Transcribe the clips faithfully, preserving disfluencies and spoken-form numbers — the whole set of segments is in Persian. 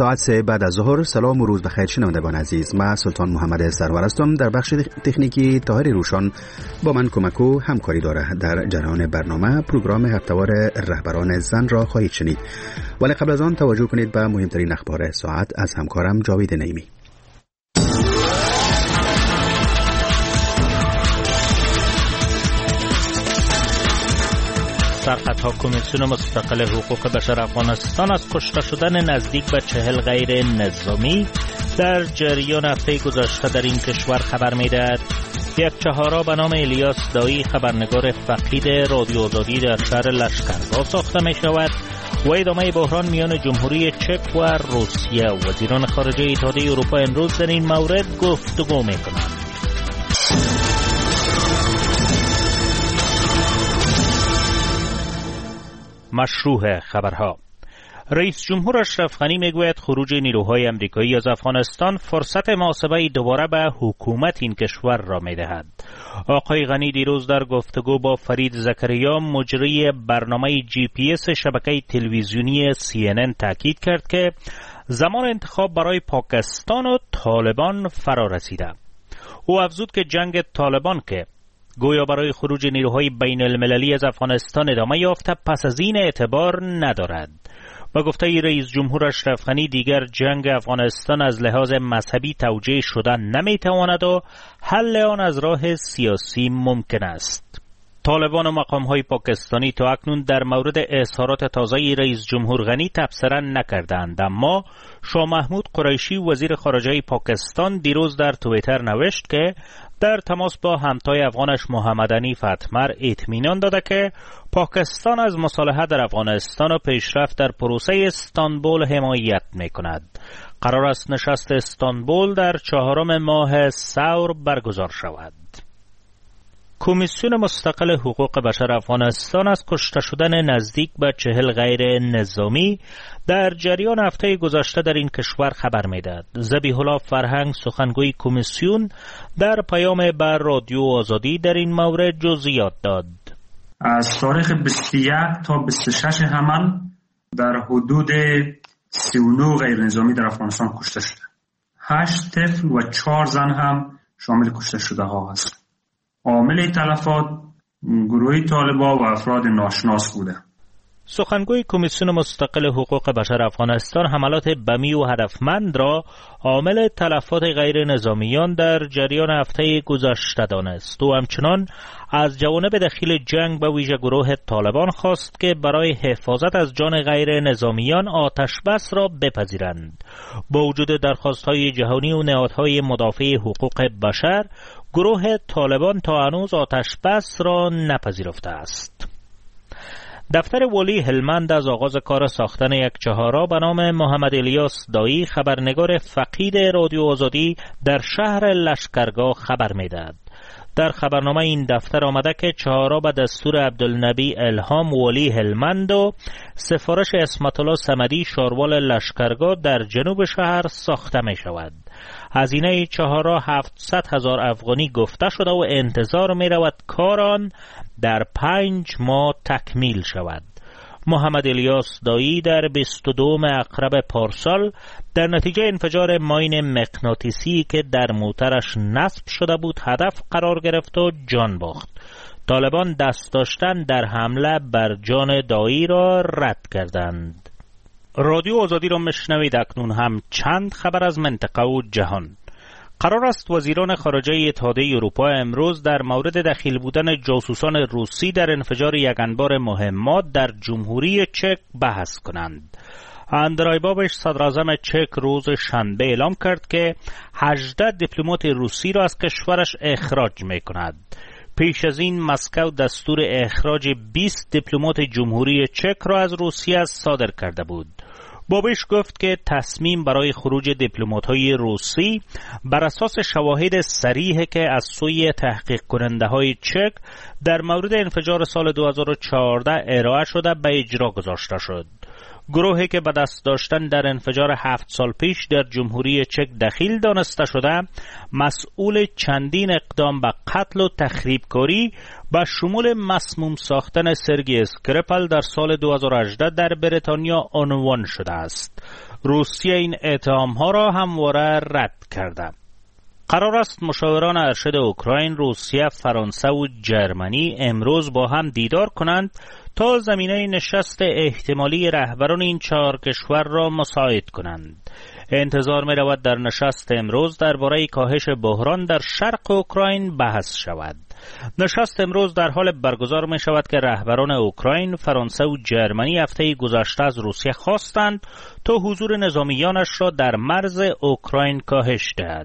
ساعت سه بعد از ظهر. سلام و روز بخیر شنوندگان عزیز. من سلطان محمد سرور هستم. در بخش تکنیکی طاهر روشان با من کمک و همکاری داره. در جریان برنامه پروگرام هفته‌وار رهبران زن را خواهید شنید، ولی قبل از آن توجه کنید به مهمترین اخبار ساعت از همکارم جاوید نعیمی. سرخطها کمیسیون مستقل حقوق بشر افغانستان از کشته شدن نزدیک به چهل غیر نظامی در جریان هفته گذشته در این کشور خبر می‌دهد. یک چهارا به نام الیاس دایی خبرنگار فقید رادیو آزادی در شهر لشکرگاه ساخته می شود و ادامه بحران میان جمهوری چک و روسیه. وزیران خارجه اتحادیه اروپا امروز در این مورد گفتگو می کنند. مشروع خبرها. رئیس جمهور اشرف غنی میگوید خروج نیروهای امریکایی از افغانستان فرصت محاسبه دوباره به حکومت این کشور را میدهد. آقای غنی دیروز در گفتگو با فرید زکریا مجری برنامه جی پی اس شبکه تلویزیونی سی ان ان تاکید کرد که زمان انتخاب برای پاکستان و طالبان فرا رسیده. او افزود که جنگ طالبان که گویا برای خروج نیروهای بین المللی از افغانستان ادامه یافته پس از این اعتبار ندارد. با گفته رئیس جمهور اشرف غنی دیگر جنگ افغانستان از لحاظ مذهبی توجیه شدن نمیتواند و حل آن از راه سیاسی ممکن است. طالبان و مقام‌های پاکستانی تا اکنون در مورد اظهارات تازه رئیس جمهور غنی تبصره نکردند، اما شاه محمود قریشی وزیر خارجه پاکستان دیروز در توییتر نوشت که در تماس با همتای افغانش محمد حنیف اتمر اطمینان داده که پاکستان از مصالحه در افغانستان و پیشرفت در پروسه استانبول حمایت می‌کند. قرار است نشست استانبول در چهارم ماه ثور برگزار شود. کمیسیون مستقل حقوق بشر افغانستان از کشته شدن نزدیک به چهل غیر نظامی در جریان هفته گذشته در این کشور خبر می‌دهد. ذبیح الله فرهنگ سخنگوی کمیسیون در پیام بر رادیو آزادی در این مورد جزئیات داد. از تاریخ بیست و یک تا بیست و شش حمل در حدود سی و نه غیر نظامی در افغانستان کشته شده. هشت طفل و چهار زن هم شامل کشته شده ها هست. عامل تلفات گروه طالبان و افراد ناشناس بوده. سخنگوی کمیسیون مستقل حقوق بشر افغانستان حملات بمی و هدفمند را عامل تلفات غیر نظامیان در جریان هفته گذشته دانست و همچنان از جوانب دخیل جنگ به ویژه گروه طالبان خواست که برای حفاظت از جان غیر نظامیان آتش بس را بپذیرند. با وجود درخواست‌های جهانی و نهادهای مدافع حقوق بشر، گروه طالبان تا هنوز آتش بس را نپذیرفته است. دفتر والی هلمند از آغاز کار ساختن یک چهارراه به نام محمد الیاس دایی خبرنگار فقید رادیو آزادی در شهر لشکرگاه خبر می‌دهد. در خبرنامه این دفتر آمده که چهارراه به دستور عبدالنبی الهام والی هلمند و سفارش اسمت الله صمدی شاروال لشکرگاه در جنوب شهر ساخته می شود. هزینه چهارراه هفتصد هزار افغانی گفته شده و انتظار می رود کار آن در پنج ماه تکمیل شود. محمد الیاس دایی در بیست و دوم اقرب پارسال در نتیجه انفجار ماین مغناطیسی که در موترش نصب شده بود هدف قرار گرفت و جان باخت. طالبان دست داشتن در حمله بر جان دایی را رد کردند. رادیو آزادی را میشنوید. اکنون هم چند خبر از منطقه و جهان. قرار است وزیران خارجه اتحادیه اروپا امروز در مورد دخیل بودن جاسوسان روسی در انفجار یک انبار مهمات در جمهوری چک بحث کنند. اندرای بابش صدراعظم چک روز شنبه اعلام کرد که هجده دیپلمات روسی را از کشورش اخراج می‌کند. پیش از این مسکو دستور اخراج بیست دیپلمات جمهوری چک را از روسیه صادر کرده بود. بابش گفت که تصمیم برای خروج دیپلمات‌های روسی بر اساس شواهد صریح که از سوی تحقیق کننده‌های چک در مورد انفجار سال دو هزار و چهارده ارائه شده به اجرا گذاشته شد. گروهی که به دست داشتن در انفجار هفت سال پیش در جمهوری چک دخیل دانسته شده، مسئول چندین اقدام به قتل و تخریبکاری با شمول مسموم ساختن سرگی اسکریپل در سال دو هزار و هجده در بریتانیا عنوان شده است. روسیه این اتهام‌ها را همواره رد کرده. قرار است مشاوران ارشد اوکراین، روسیه، فرانسه و جرمنی امروز با هم دیدار کنند تا زمینه نشست احتمالی رهبران این چهار کشور را مساعد کنند. انتظار می رود در نشست امروز درباره کاهش بحران در شرق اوکراین بحث شود. نشست امروز در حال برگزار می شود که رهبران اوکراین، فرانسه و جرمنی هفته گذشته از روسیه خواستند تا حضور نظامیانش را در مرز اوکراین کاهش دهد.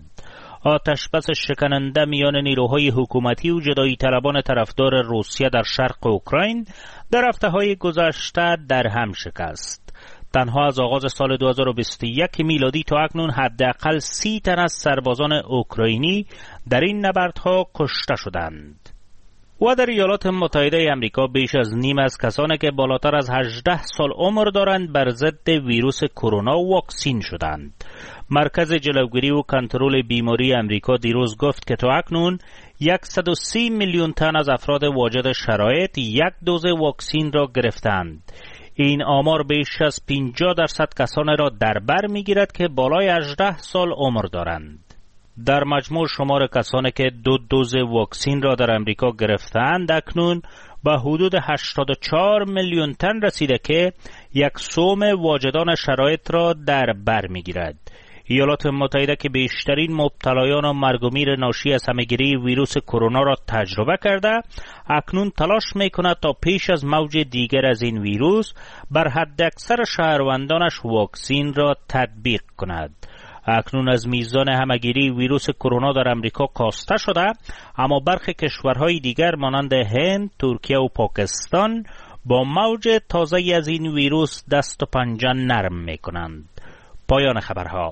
آتش بس شکننده میان نیروهای حکومتی و جدایی طلبان طرفدار روسیه در شرق اوکراین در هفته‌های گذشته در هم شکست. تنها از آغاز سال دو هزار و بیست و یک میلادی تا اکنون حداقل سی تن از سربازان اوکراینی در این نبردها کشته شدند. و در ایالات متحده آمریکا بیش از نیم از کسانی که بالاتر از هجده سال عمر دارند بر ضد ویروس کرونا واکسین شدند. مرکز جلوگیری و کنترل بیماری آمریکا دیروز گفت که تا اکنون صد و سی میلیون تن از افراد واجد شرایط یک دوز واکسین را گرفتند. این آمار بیش از پنجاه درصد کسانی را در بر میگیرد که بالای هجده سال عمر دارند. در مجموع شمار کسانی که دو دوز واکسین را در امریکا گرفتند اکنون به حدود هشتاد و چهار میلیون تن رسیده که یک سوم واجدان شرایط را در بر میگیرد. ایالات متحده که بیشترین مبتلایان و مرگ و میر ناشی از همه‌گیری ویروس کرونا را تجربه کرده، اکنون تلاش میکند تا پیش از موج دیگر از این ویروس بر حد اکثر شهروندانش واکسین را تطبیق کند. اکنون از میزان همه‌گیری ویروس کرونا در امریکا کاسته شده، اما برخی کشورهای دیگر مانند هند، ترکیه و پاکستان با موج تازه از این ویروس دست و پنجه نرم میکنند. پایان خبرها.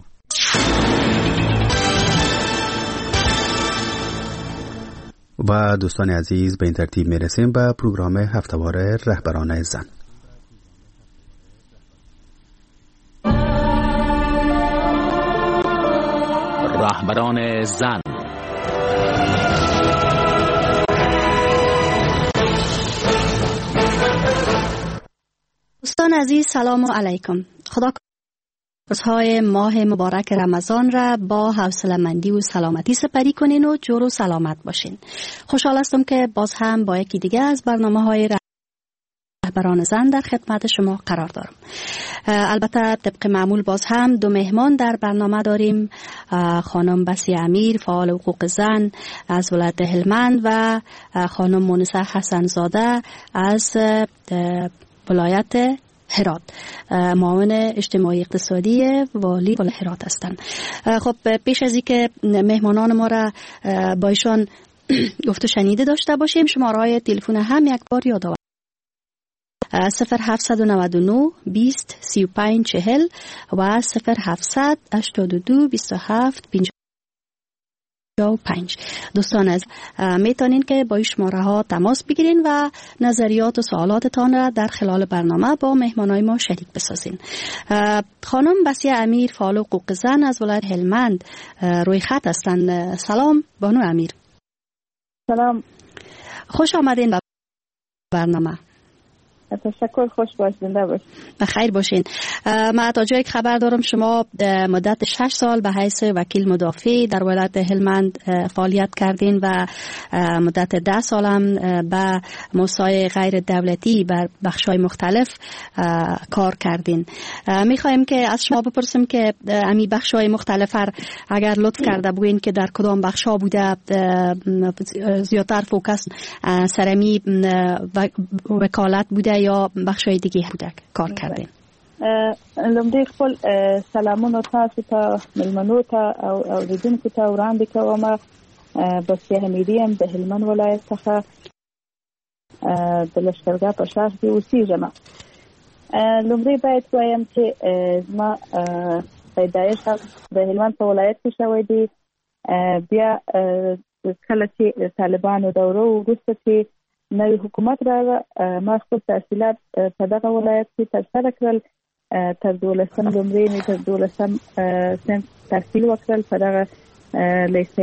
و دوستان عزیز، به این ترتیب میرسیم به پروگرام هفته‌وار رهبران زن. رهبران زن. دوستان عزیز، سلام علیکم. خدا روزهای ماه مبارک رمضان را با حوصله‌مندی و سلامتی سپری کنین و جور و سلامت باشین. خوشحال هستم که باز هم با یکی دیگه از برنامه‌های رهبران زن در خدمت شما قرار دارم. البته طبق معمول باز هم دو مهمان در برنامه داریم، خانم بسیه امیر فعال حقوق زن از ولایت هلمند و خانم مونسه حسن زاده از ولایت هرات، معاون اجتماعی اقتصادی والی ولایت هرات هستند. خب پیش از اینکه مهمانان ما را با ایشان گفت و شنیده داشته باشیم، شماره‌های تلفن هم یک بار یادآور صفر هفتصد و نود و نه بیست سی و پنج چهل و صفر هفتصد هشتاد و دو بیست و هفت پنجاه و پنج. دوستان از میتونین که با این شماره ها تماس بگیرین و نظریات و سوالاتتان را در خلال برنامه با مهمانای ما شریک بسازین. خانم بسیه امیر فعال حقوق زن از ولایت هلمند روی خط هستند. سلام بانو امیر. سلام، خوش آمدین به برنامه. تشکر، خوش باشین. باشین بخیر باشین. من تا جایی که خبر دارم شما مدت شش سال به حیث وکیل مدافع در ولایت هلمند فعالیت کردین و مدت ده سال هم به موسسه‌های غیر دولتی بر بخش‌های مختلف کار کردین. می‌خوایم که از شما بپرسیم که امی بخش‌های مختلف اگر لطف کرده بگوین که در کدام بخش‌ها بوده زیادتر فوکس سرمی وکالت بوده یا بخشای دیگه بوده کار کردین؟ لومړی خپل سلامونه تاسو ته ملمنو ته او اوریدونکو ته وړاندې کوم. بسیه امیري یم د هلمند ولایت څخه د لښکرګاه په ښار کې اوسېږم. لومړی باید وایم چې زما پیدایش د هلمند په ولایت کې شوی دی. بیا کله چې طالبانو دوره وروسته چې نوی حکومت راغی، ما خپل تحصیلات په دغه ولایت کې ترسره کړل. تر دولسم لومړی مې تر دولسم صنف تحصیل وکړل. په دغه لیسې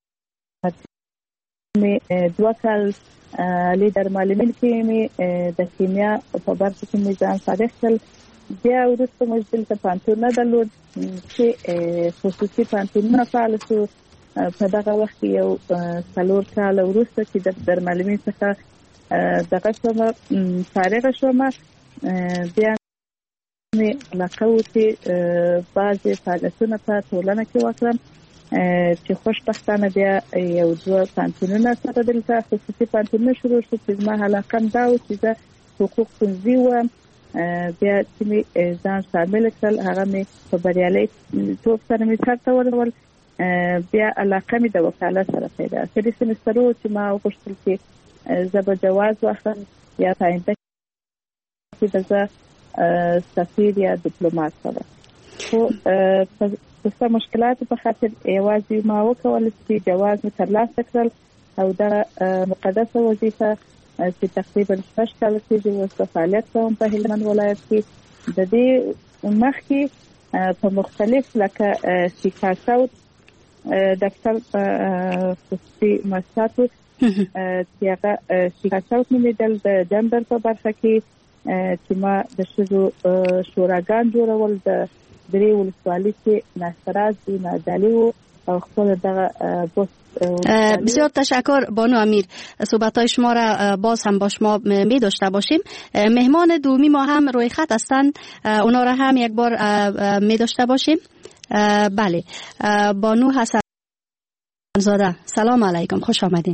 مې دوه کال لیدر معلمین کې مې د کیمیا په برخه کې مې ځان فارغ کړل. بیا وروسته موږ دلته پانتون درلود چې خصوصي پانتونونه فعال شو. په دغه وخت کې یو څلور کاله وروسته چې د درملنې څخه دغه شومه فارغه شومه، بیا مې علاقه و چې بعضې فعالیتونه په ټولنه کې وکړم چې خوشبختانه بیا یو دوه پانتونونه سره دلته خصوصي پانتونونه شروع شو چې زما علاقه هم دا و چې زه حقوق پوهنځي وم. بیا چې مې ځان شامل کړل هغه مې په بریالیتوب سره مې سرته ورسول. بیا علاقه مې د وکالت سره پیدا کړه. د سمسترو چې ما وغوښتل چې زه به جواز واخلم یا په آینده کې به زه سفیر یا دیپلومات سره. خو د مشکلاتو په خاطر یوازې ما وکول چې جواز مې ترلاسه کړل او دغه مقدسه وظیفه چې تقریبا شپږ کاله کېږي اوس په فعالیت کوم په هلمند ولایت کې. د دې مخکې په مختلف لکه سیکاساوت دفتر خصوصي مؤسساتو چې هغه سیکاساوت نومېدل د دنبر په برخه کې چې ما د ښځو شوراګان جوړول د درې ولسوالۍ کې ناستراز دي نادالي و او خپل دغه بوست. بسیار تشکر بانو امیر. صحبت‌های شما را باز هم با شما می داشته باشیم. مهمان دومی ما هم روی خط هستند، اونا را هم یک بار می داشته باشیم. بله، بانو حسن زاده، سلام علیکم، خوش آمدین.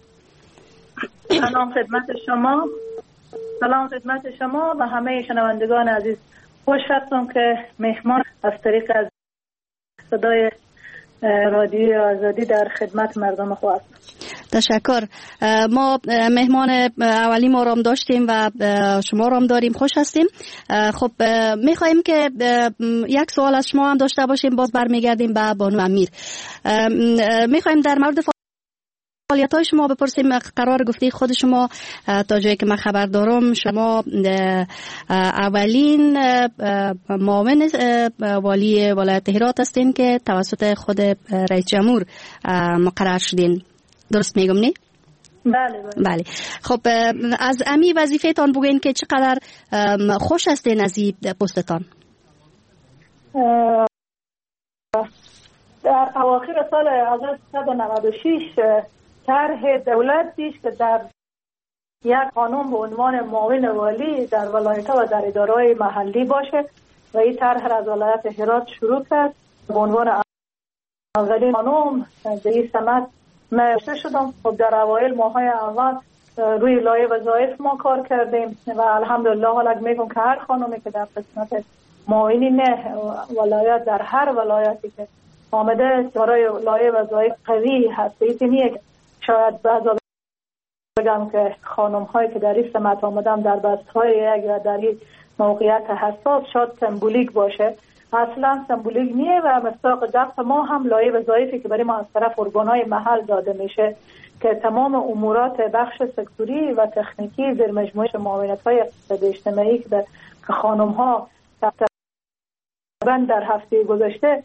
سلام خدمت شما، سلام خدمت شما و همه شنوندگان عزیز. خوش هستم که مهمان از طریق از صدای رادیوی آزادی در خدمت مردم خو هستم. تشکر. ما مهمان اولی ما رام داشتیم و شما رام داریم، خوش هستیم. خب میخواییم که یک سوال از شما هم داشته باشیم، باز برمیگردیم به بانو امیر. میخواییم در مورد فعالیت‌های شما بپرسیم. قرار گفتی خود شما تا جایی که من خبر دارم شما اولین معاون والی ولایت هرات هستین که توسط خود رئیس جمهور مقرر شدین، درست میگم نه؟ بله بله. بله. خب از امی وظیفه تان بگین که چقدر خوش هستین از این پستتان؟ در اواخر سال هزار و سیصد و نود و شش طرح دولت پیش که در یک قانون به عنوان معاون والی در ولایت و در اداره‌های محلی باشه و این طرح از ولایت هرات شروع کرد. به عنوان اولین قانون به این سمت مشته شدم. خب در اوایل ماهای اول روی لایه وظایف ما کار کردیم و الحمدلله حالا میگم که هر خانومی که در قسمت معاونین ولایت در هر ولایتی که آمده دارای لایه وظایف قوی هست. اینیه شاید بعضا بگم که خانم هایی که در این سمت آمدم در بست های یا در این موقعیت حساس شاید سمبولیک باشه، اصلا سمبولیک نیه و مصداق دست ما هم لایه وظایفی که برای ما از طرف ارگانهای محل داده میشه که تمام امورات بخش سکتوری و تکنیکی زیر مجموعه معاونت های اقتصادی اجتماعی که خانم ها تقریبا در هفته گذشته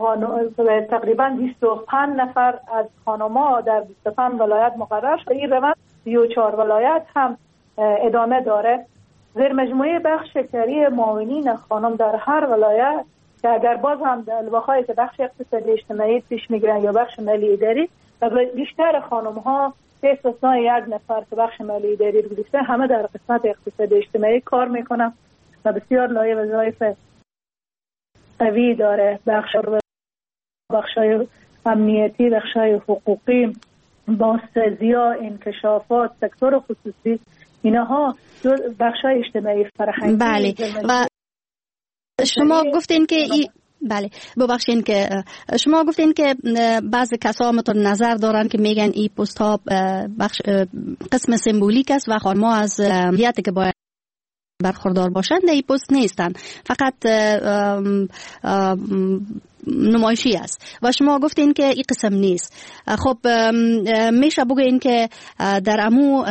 تقریبا بیست و پنج نفر از خانم‌ها در بیست و پنج ولایت مقرر شده. این روند سی و چهار ولایت هم ادامه داره. زیر مجموعه بخش کاری معاونین خانم در هر ولایت که اگر باز هم در الواقعی که بخش اقتصادی اجتماعی پیش میگیرن یا بخش مالی اداری و بیشتر خانم‌ها به استثنای یک نفر که بخش مالی اداری رو گرفته همه در قسمت اقتصادی اجتماعی کار میکنن و بسیار لایه وظایف قوی داره. بخش بخشای امنیتی، بخشای حقوقی، بازسازی‌ها، انکشافات، سکتور خصوصی، اینها بخشای اجتماعی فرهنگی. بله. و شما گفتین که ای... بله ببخشین که شما گفتین که بعضی کسا متون نظر دارن که میگن این پست ها بخش قسم سمبولیک است و خانم‌ها از هیئتی که باید برخوردار باشند این پست نیستن، فقط ام ام نمایشی است و شما گفتین که این قسم نیست. خب میشه بگوین که در امو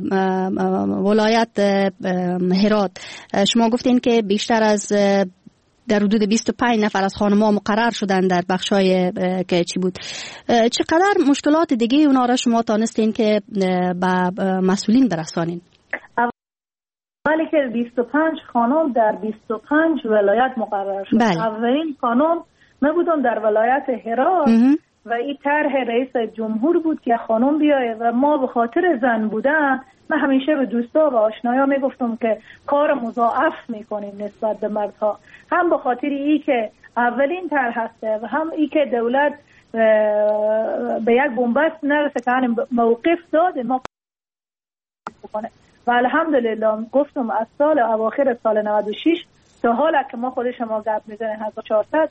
ولایت هرات شما گفتین که بیشتر از در حدود بیست و پنج نفر از خانم‌ها مقرر شدن در بخشای که چی بود. چقدر مشکلات دیگه اونا را شما تانستین که به مسئولین برسانین؟ ولی که بیست و پنج خانم در بیست و پنج ولایت مقرر شد. بله. اولین خانم من بودم در ولایت هرات و این طرح رئیس جمهور بود که خانم بیایه و ما به خاطر زن بودن من همیشه به دوستا و آشنایا میگفتم که کار مضاعف میکنیم نسبت به مردها، هم به خاطر ای که اولین طرح هسته و هم ای که دولت به یک بنبست نرسه که هم موقف داده ما بکنه و الحمدلله گفتم از سال اواخر سال نود و شش تا حالا که ما خود شما گپ میزنه هزار و چهارصد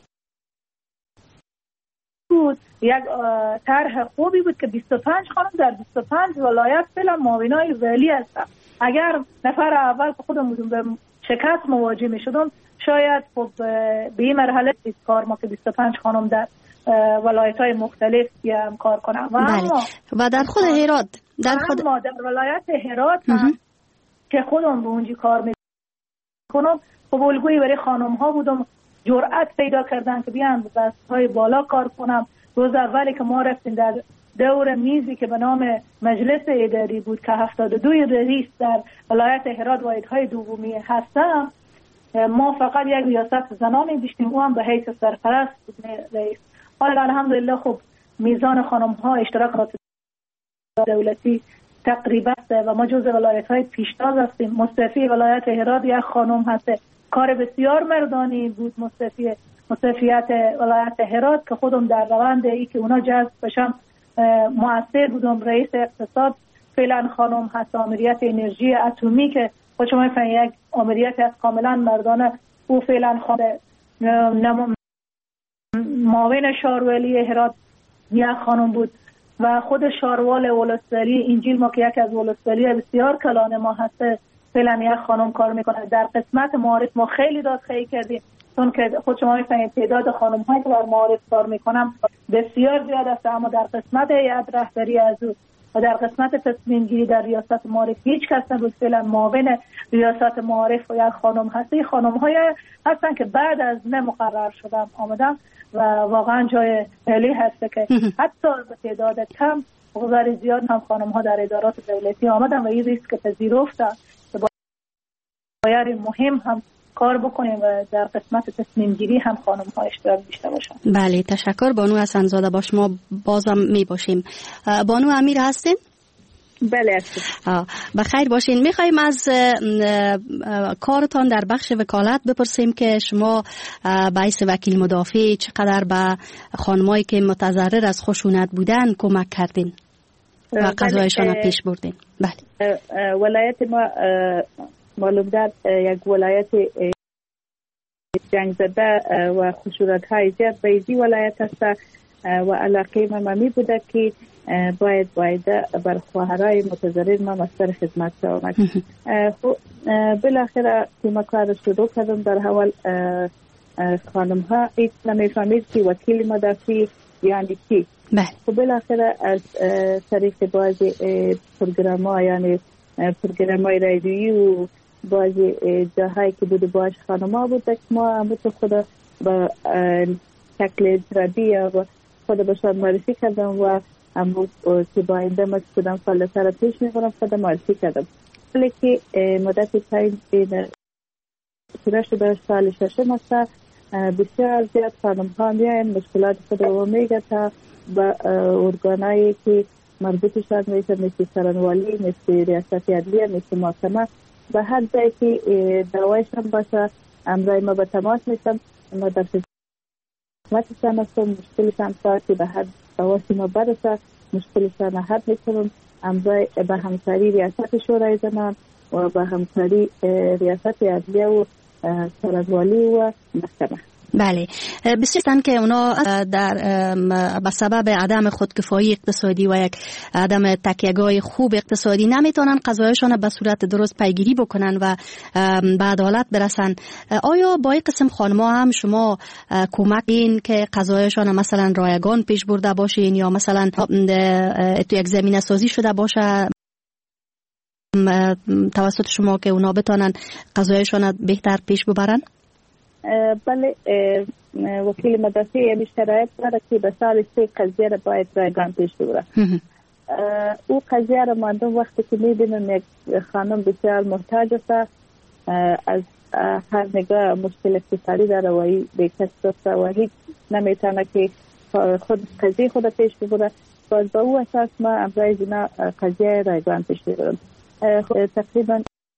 بود، یک طرح خوبی بود که بیست و پنج خانم در بیست و پنج ولایت فعلا معاونای ولی هستن. اگر نفر اول که خودمون به شکست مواجه میشدم شاید خب به این مرحله کار ما که بیست و پنج خانم در ولایت‌های مختلف هم کار کنم و بله. اما و در خود هرات در خود ما در ولایت هرات هم که خودم به اونجا کار میکنم خب الگویی برای خانم ها بودم، جرأت پیدا کردن که بیان به دست‌های بالا کار کنم. روز اولی که ما رفتیم در دور میزی که به نام مجلس اداری بود که هفتاد و دو رئیس در ولایت هرات واحدهای دومی هستم، ما فقط یک ریاست زنانی داشتیم، او هم به حیث سرپرست بود رئیس. حالا الحمدلله خب میزان خانم ها اشتراک دولتی تقریبا و ما جزء ولایت های پیشتاز هستیم. مستفی ولایت هرات یک خانم هست، کار بسیار مردانی بود مستفی مستفیت ولایت هرات که خودم در روند ای که اونا جذب بشم مؤثر بودم. رئیس اقتصاد فعلا خانم هست، آمریت انرژی اتمی که خود شما میفهمید یک آمریت از کاملا مردانه، او فعلا خانم معاون شارولی هرات یک خانم بود و خود شاروال ولسوالی انجیل ما که یک از ولسوالی بسیار کلان ما هست فعلا یک خانم کار میکنه. در قسمت معارف ما خیلی داد خیلی کردیم چون که خود شما میفهمید تعداد خانم هایی که در معارف کار میکنم بسیار زیاد است، اما در قسمت هیئت رهبری از او و در قسمت تصمیم گیری در ریاست معارف هیچ کس نبود. فعلا معاون ریاست معارف و یک خانم هستی. خانم های هستن که بعد از من مقرر شدم آمدم و واقعا جای عالی هست که حتی به تعداد کم گذار زیاد هم خانم ها در ادارات دولتی آمدن و این ریسک پذیرفتن که باید مهم هم کار بکنیم و در قسمت تصمیم گیری هم خانم ها اشتراک داشته باشن. بله تشکر. بانو حسن‌زاده با شما بازم می باشیم. بانو امیر هستین؟ بله هستم. بخیر باشین. میخوایم از کارتان در بخش وکالت بپرسیم که شما باعث وکیل مدافع چقدر به خانمایی که متضرر از خشونت بودن کمک کردین و قضایشان را پیش بردین؟ بله. ولایت ما معلوم در یک ولایت جنگ زده و خشونت های زیاد بیزی ولایت است و علاقه ما ممی بوده که باید باید بر خواهرای متضرر ما مستر خدمت آمد. بالاخره که ما کار شروع کردم در حال خانم ها ایت نمیفهمید که وکیل مدافع یعنی کی. خب بالاخره از طریق بعضی پروگرام ها یعنی پروگرام های رادیویی و بعضی جاهایی که بوده باش خانم ها بوده که ما هم تو خود با شکل ترابی و خود باشد معرفی کردم و امروز که با این دمت کدام فعالیت را پیش می‌برم خود معرفی کردم. ولی که مدت تایم این پوره شده سال ششم است، بسیار زیاد خانم ها میاین مشکلات خود رو میگه تا با ارگانایی که مربوط شد میشه مثل سرانوالی، مثل ریاست عدلیه، مثل محکمه و هر جایی که دعوایشان باشه امرای ما به تماس میشم. ما در خدمتشان هستم، مشکلشان تا که به حد دعواسی ما برسه مشکلشان حل میکنم. امرای به همکاری ریاست شورای زنان و به همکاری ریاست عدلیه و سرانوالی و محکمه. بله بسیار که اونا در به سبب عدم خودکفایی اقتصادی و یک عدم تکیه‌گاه خوب اقتصادی نمیتونن قضایشان به صورت درست پیگیری بکنن و به عدالت برسن. آیا با این قسم خانم‌ها هم شما کمک این که قضایشان مثلا رایگان پیش برده باشین یا مثلا تو یک زمینه سازی شده باشه توسط شما که اونا بتونن قضایشان بهتر پیش ببرن؟ بله وکیل مدافع یعنی شرایط داره که به سال سه قضیه را باید رایگان پیش ببره. او قضیه را ماندم وقتی که میبینم یک خانم بسیار محتاج است از هر نگاه مشکل اقتصادی داره و به کسب و هیچ نمیتونه که خود قضیه خود پیش ببره. باز با او اساس ما امروز اینا قضیه رایگان پیش ببرم. تقریبا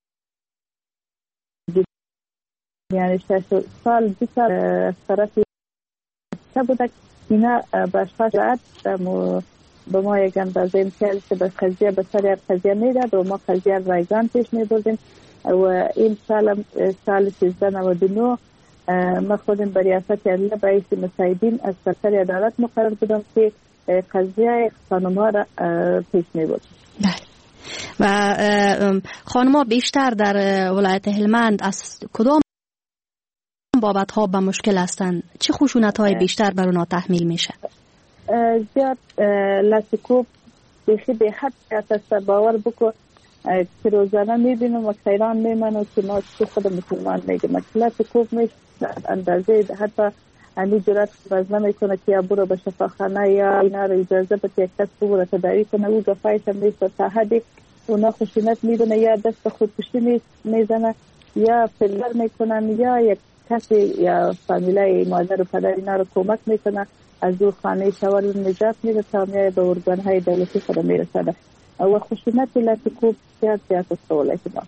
یعنی شش سال دو سال طرفی بوده اینا باشفاش رعد به ما یک اندازه امتیاز که به قضیه به سر یک قضیه میداد و ما قضیه رایگان پیش میبردیم و این سال سال سیزده نود و نه ما خودم به ریاست عالی رئیس مساعدین از سرکار عدالت مقرر بودم که قضیه خانم‌ها را پیش میبردیم. و خانم‌ها بیشتر در ولایت هلمند از کدام بابت ها به مشکل هستند؟ چه خشونت های بیشتر بر اونها تحمیل میشه؟ زیاد لاسکوب بیخی به حد است باور بکو که روزانه میبینم و خیران میمنم که ما خود مسلمان میگم لاسکوب میشه اندازه حتی امی جرات باز نمیکنه که یا برو به شفاخانه یا اینا رو اجازه بده یک کس برو تداوی کنه و گفایش هم نیست تا حدی اونا خشونت میدونه یا دست خودکشی میزنه یا فلر میکنن یا یک کسی یا فامیلای مادر و پدر اینا رو کمک میکنه از او خانه شوار نجات میده تا میای به ارگانهای دولتی خود میرسنه و خشونت لاسکوب زیاد زیاد است ولایت ما.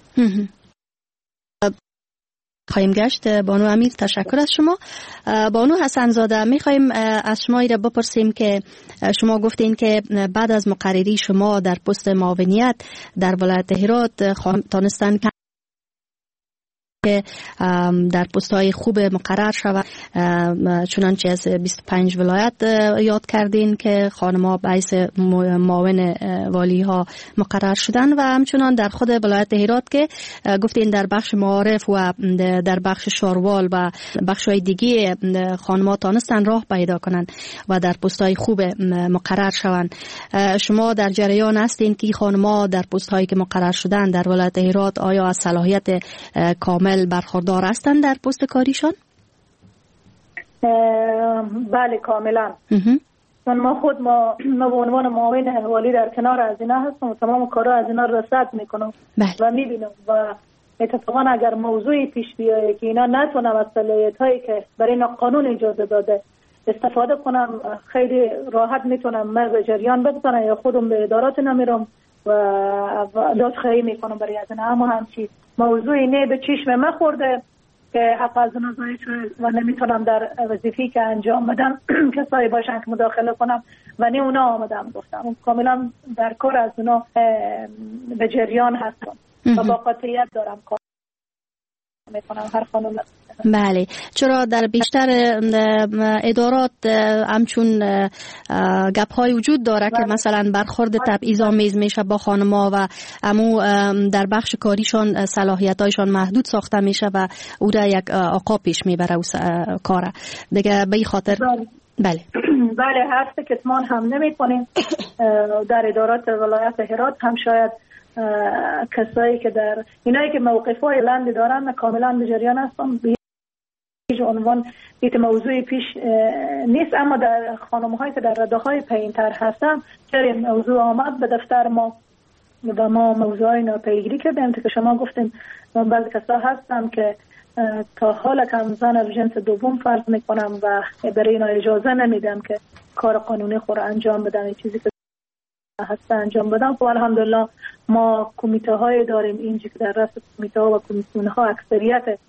خواهیم گشت. بانو امیر تشکر از شما. بانو حسن زاده میخوایم از شما ایره بپرسیم که شما گفتین که بعد از مقرری شما در پست معاونیت در ولایت هرات تانستن که که در پست‌های خوب مقرر شود، چنانچه از بیست و پنج ولایت یاد کردین که خانم‌ها به حیث معاون والی ها مقرر شدن و همچنان در خود ولایت هرات که گفتین در بخش معارف و در بخش شاروال و بخش‌های دیگه خانم‌ها تانستن راه پیدا کنند و در پست‌های خوب مقرر شوند. شما در جریان هستین که خانم‌ها در پست‌هایی که مقرر شدن در ولایت هرات آیا از صلاحیت کامل برخوردار هستند در پست کاریشان؟ بله کاملا. چون ما خود ما ما به عنوان معاون والی در کنار از اینا هستم و تمام کارا از اینا رصد میکنم و میبینم و اتفاقا اگر موضوعی پیش بیایه که اینا نتونم از صلاحیت‌هایی که برای اینا قانون اجازه داده استفاده کنم، خیلی راحت میتونم من به جریان بگذارم یا خودم به ادارات نمیرم و دادخواهی میکنم برای از اینا. اما همچی موضوعی نه به چشم من خورده که حق از اون ضایع شده و نمیتونم در وظیفه‌ای که انجام بدم کسایی باشن که مداخله کنم و نه اونا آمدم گفتم کاملا در کار از اونا به جریان هستم و با قاطعیت دارم کار میکنم هر خانم. بله، چرا در بیشتر ادارات همچون گپ های وجود داره بله. که مثلا برخورد تبعیض‌آمیز میشه با خانم‌ها و امو در بخش کاریشان صلاحیت هایشان محدود ساخته میشه و او را یک آقا پیش میبره و کاره دیگه به این خاطر بله بله, بله حرف کتمان هم نمی کنیم. در ادارات ولایت هرات هم شاید کسایی که در اینایی که موقف‌های لند دارن کاملا به جریان هستن به هیچ عنوان یک موضوعی پیش نیست. اما در خانم‌هایی که در رده‌های پایین‌تر هستن چرا این موضوع آمد به دفتر ما و ما موضوعی رو پیگیری کردیم که شما گفتیم بعضی کسا هستن که تا حالا که زن از جنس دوم فرض میکنم و برای اینا اجازه نمیدم که کار قانونی خود انجام بدن، این چیزی که هسته انجام بدن. خب الحمدلله ما کمیته های داریم اینجا که در رأس کمیته ها و کمیسیون ها اکثریت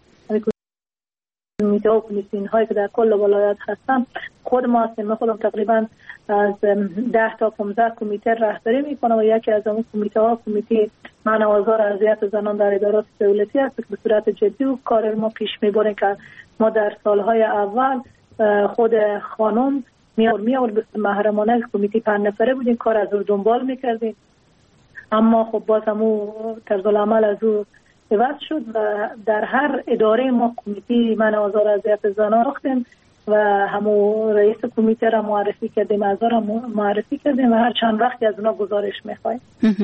کمیته ها و کمیسیون هایی که در کل ولایت هستن خود ما هستیم. من خودم تقریبا از ده تا پانزده کمیته رهبری میکنم و یکی از اون کمیته ها کمیته منع و آزار اذیت زنان در ادارات دولتی است که به صورت جدی و کار ما پیش میبریم که ما در سالهای اول خود خانم میار میار به محرمانه کمیته پنج نفره بودیم، کار از او دنبال میکردیم. اما خب باز همو طرز العمل از او عوض شد و در هر اداره ما کمیته منع و آزار اذیت زنان رفتیم و همو رئیس کمیته را معرفی کردیم، اعضا را معرفی کردیم و هر چند وقتی از اونا گزارش میخوایم.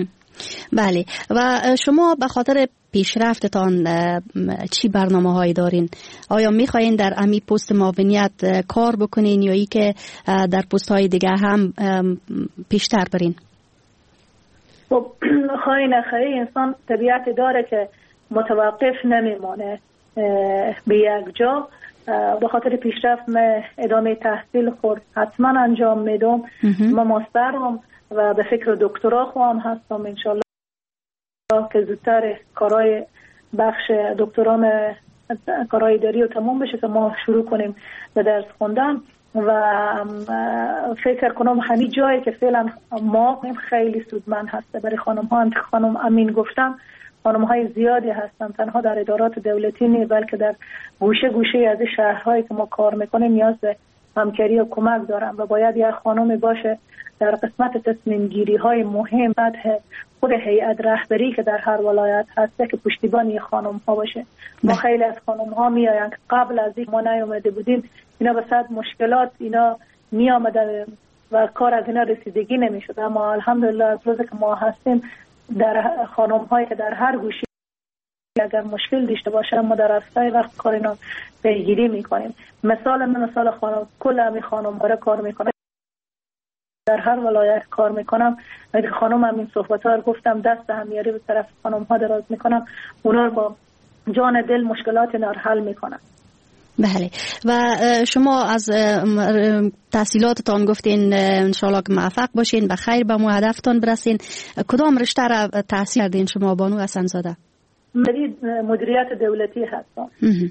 بله، و شما به خاطر پیشرفتتان چی برنامه هایی دارین؟ آیا میخواین در امی پست معاونیت کار بکنین یا ای که در پست های دیگه هم پیشتر برین؟ خب خواهی نخواهی انسان طبیعت داره که متوقف نمیمانه به یک جا. به خاطر پیشرفت من ادامه تحصیل خود حتما انجام میدم. من ماسترم و به فکر دکترا خواهم هستم انشالله که زودتر کارهای بخش دکترام کارهای اداری رو تمام بشه که ما شروع کنیم به درس خوندن و فکر کنم همین جایی که فعلا ما خیلی سودمند هسته برای خانم ها. خانم امین گفتم خانم های زیادی هستن، تنها در ادارات دولتی نه بلکه در گوشه گوشه از شهرهایی که ما کار میکنیم نیاز به همکاری و کمک دارم و باید یک خانم باشه در قسمت تصمیم گیری های مهم سطح خود هیئت رهبری که در هر ولایت هسته که پشتیبانی خانم ها باشه. ما خیلی از خانم ها میآیند که قبل از این ما نیامده بودیم، اینا به صد مشکلات اینا می آمدن و کار از اینا رسیدگی نمی شد، اما الحمدلله از روز که ما هستیم در خانم هایی که در هر گوشه اگر مشکل داشته باشه ما در راستای وقت کار اینا پیگیری میکنیم. مثال من مثال خانم کل همی خانم برای کار میکنم در هر ولایت کار میکنم. خانم همین صحبت ها رو گفتم دست همیاری به طرف خانم ها دراز میکنم، اونا رو با جان دل مشکلات اینا رو حل میکنم. بله. و شما از تحصیلاتتان گفتین انشالله که موفق باشین به خیر به هدفتان برسین. کدام رشته را تحصیل کردین شما بانو حسن زاده؟ مدیریت دولتی هستم.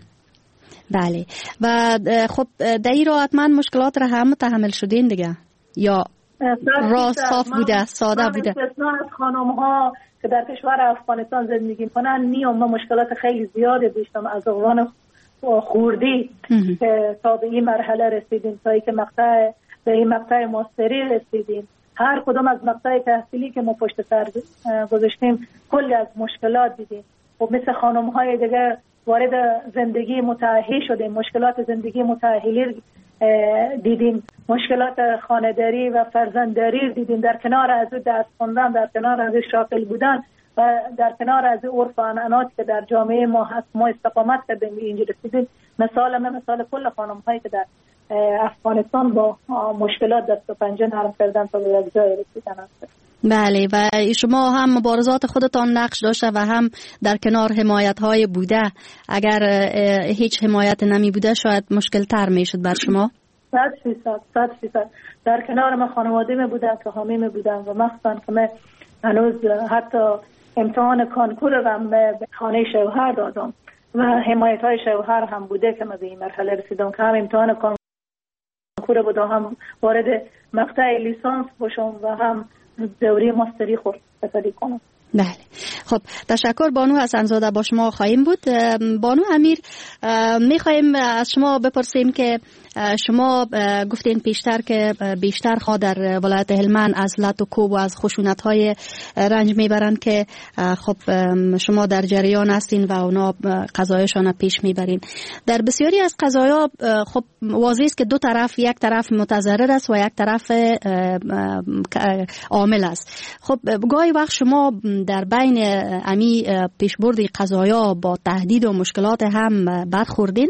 بله. و خب در این راه حتما مشکلات را هم متحمل شدین دیگه یا راست صاف بوده ساده بوده؟ استثناء از خانم ها که در کشور افغانستان زندگی کنن میام ما مشکلات خیلی زیاده داشتم از عنوان خوردی که تا به این مرحله رسیدیم، تا که مقطع به این مقطع ماستری رسیدیم. هر کدام از مقطع تحصیلی که ما پشت سر گذاشتیم کلی از مشکلات دیدیم. خب مثل خانم های دیگه وارد زندگی متأهل شدیم، مشکلات زندگی متأهلی دیدیم، مشکلات خانه‌داری و فرزندداری دیدیم. در کنار از درس خوندن، در کنار از شاغل بودن و در کنار از عرف و عنعنات که در جامعه ما هست ما استقامت کردیم اینجا رسیدیم. مثال من مثال کل خانم هایی که در افغانستان با مشکلات دست و پنجه نرم کردن تا به یک جای رسیدن هست. بله. و شما هم مبارزات خودتان نقش داشته و هم در کنار حمایت های بوده. اگر هیچ حمایت نمی بوده شاید مشکل تر می شد بر شما. صد فیصد صد فیصد در کنار من خانواده می بودن که حامی می بودن و مخصوصا که من هنوز حتی امتحان کانکور رو به خانه شوهر دادم و حمایت های شوهر هم بوده که من به این مرحله رسیدم که هم امتحان کانکور بودم، هم وارد مقطع لیسانس باشم و هم دوره ماستری خود استفاده کنم. بله. خب تشکر بانو حسن زاده، با شما خواهیم بود. بانو امیر میخواهیم از شما بپرسیم که شما گفتین پیشتر که بیشتر خواه در ولایت هلمند از لط و کوب و از خشونت های رنج میبرند که خب شما در جریان هستین و اونا قضایشان پیش میبرین. در بسیاری از قضایا خب واضح است که دو طرف، یک طرف متضرر است و یک طرف عامل است. خب گاهی وقت شما در بین امی پیشبرد قضایا با تهدید و مشکلات هم برخوردین؟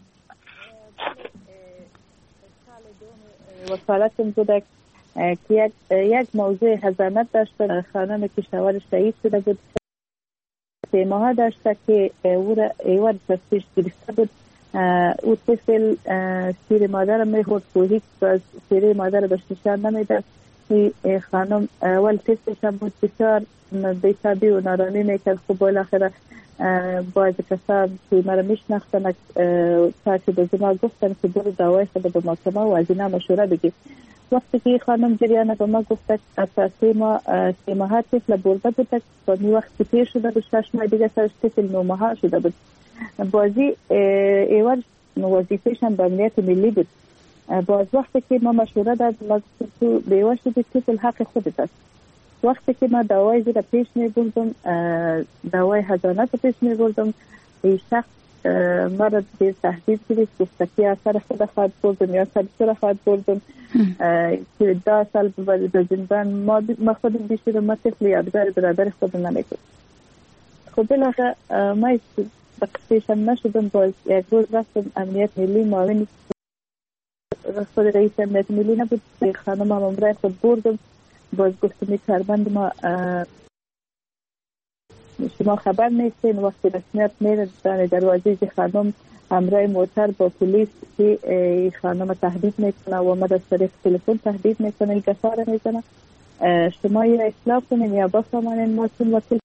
وسالتم بوده که یک, یک موضوع حضانت داشته، خانم کشور شهید شده بود، سه ماه داشته که او دستش گرفته بود. او طفل سیر مادر میخورد و هیچ از سیر مادر بهش نشان نمیداد. خانم اول طفلش هم بود بسیار بی‌تابی و نارامی میکرد. خب بالاخره باید کسان که مرا میشناختن تاکید به ما گفتن که برو دعوای خود به محکمه و از اینا مشوره بگیر. وقتی که خانم جریان به ما گفت اساسی ما سه ماه طفل برده بود و می وقتی پیر شده بود شش ماه دیگه سرش طفل نو ماه شده بود. بازی ایوار وظیفه‌ش هم به امنیت ملی بود. باز وقتی که ما مشوره داد ما تو بیوار شدی طفل حق خودت است. وقتی که ما دعوای زیر پیش می بردم، دعوای حضانت پیش می بردم، این شخص ما را به تهدید گرفت، گفت که اثر خود خواهد بردم یا اثر سر خواهد بردم که ده سال به زندان. ما ما خودم بیشتر ما طفل یادگار برادر خود نمیکنم. خب بالاخره ما به قصهشم نشدم. باز یک روز رفتم امنیت ملی، معاون خود رئیس امنیت ملی نبود، خانم هم امرای خود بردم. باز گفتم یک کارمند ما شما خبر نیستین وقتی رسمیت میره در دروازه خانم همراه موتر با پلیس که خانم تهدید میکنه و ما در طریق تلفن تهدید میکنه گساره میزنه شما یا اطلاع کنین یا بفهمانین ما چون وکیل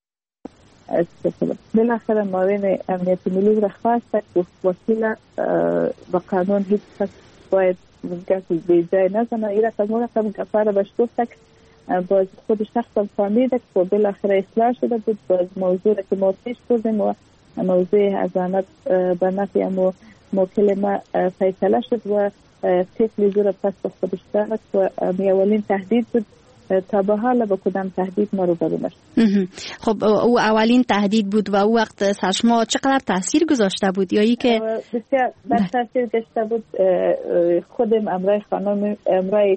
بالاخره معاون امنیت ملی را خواست که وکیل با قانون هیچ کس باید گسی به جای نزنه ایره تمام رقم گساره بهش گفت باز خود شخص هم فهمیده که بالاخره اصلاح شده بود باز موضوع که ما پیش بردیم و موضوع ازامت به نفع امو موکل ما فیصله شد و طفل زور پس به خودش دارد و می اولین تهدید بود تا به حال با کدام تهدید ما رو برونشت. خب او اولین تهدید بود و او وقت سرشما چقدر تاثیر گذاشته بود یا ای که بسیار بر تاثیر گذاشته بود خودم امرای خانم امرای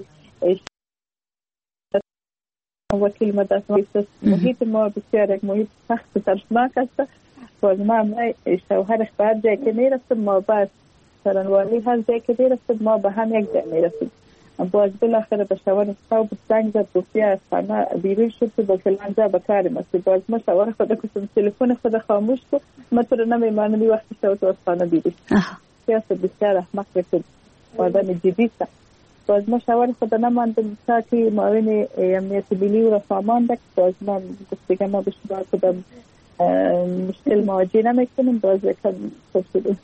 وکیل مدرسه محیط ما بسیار یک محیط سخت ترسناک است باز ما امرای شوهر اخبار جایی که میرفتم ما باز سرانوالی هر جایی که میرفتم ما به هم یک جای میرفتم باز بالاخره به شوهر صاحب زنگ زد گفتی از خانه بیرون شد که با فلانجا به کارم است باز ما شوهر خود کسیم تلفن خود خاموش کو ما تو رو نمیمانم این وقتی شد تو از خانه بیرون سیاست بسیار احمق رسید آدم جدی است باز ما شوهر خود نماندم تا که معاون امنیت ملی رو فهمانده باز ما گفتیم ما به شما کدام مشکل مواجه نمیکنیم باز یکم خوب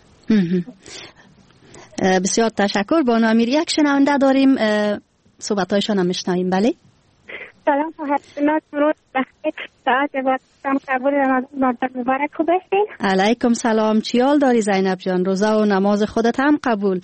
بسیار تشکر بانو امیر. یک شنونده داریم صحبتایشان هم میشنویم. بله سلام فهد روز بخیر ساعت وقتم قبول رمضان مبارک خوب هستین؟ علیکم سلام. چی حال داری زینب جان؟ روزه و نماز خودت هم قبول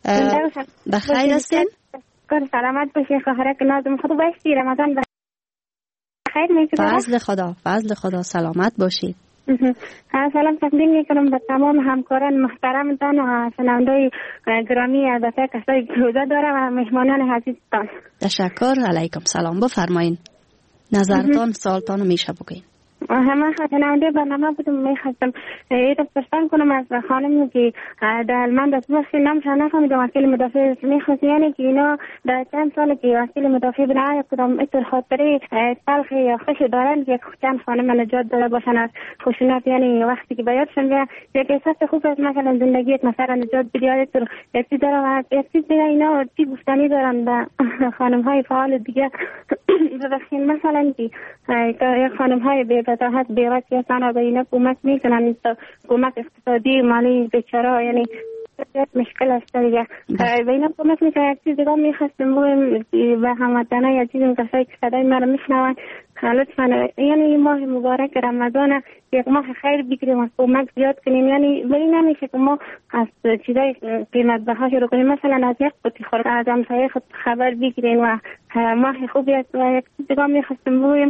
بخیر هستین؟ کار سلامت باشی خواهرک نازم خود باشی رمضان بخیر میشه فضل خدا فضل خدا سلامت باشید. سلام تقدیم میکنم به تمام همکاران محترمتان و شنوندگان گرامی البته کسایی که روزه داره و مهمانان عزیزتان. تشکر. علیکم سلام. بفرمایین نظرتان سوالتان رو میشه بگین. همه شنونده برنامه بودم میخواستم یه پرسان کنم از خانم که در من دست بخشی نمشن نفهمیدم وکیل مدافع میخواست یعنی که اینا در چند سال که وکیل مدافع بنای کدام اتر خاطره تلخ یا خوش دارن که چند خانم نجات داده باشن از خشونت یعنی وقتی که بیادشن و یک احساس خوب از مثلا زندگی یک نفر نجات بیاد تو یک چیز داره و یک چیز دیگه اینا چی گفتنی دارن به خانم های فعال دیگه ببخشید مثلا که یک خانم های فتاحت بیرکی هستن و به اینا کمک میکنن کمک اقتصادی مالی بیچاره یعنی مشکل است دیگه به اینا کمک میکنن. یک چیز دیگه میخواستم بگم به هموطنان یا چیزی کسایی که صدای مرا میشنون لطفا یعنی ماه مبارک رمضان یک ماه خیر بگیریم و کمک زیاد کنیم یعنی به این نمیشه که ما از چیزای قیمت بها شروع کنیم مثلا از یک قوطی خوراک از همسایه خود خبر بگیریم و ماه خوبی است و یک چیز دیگه میخواستم بگم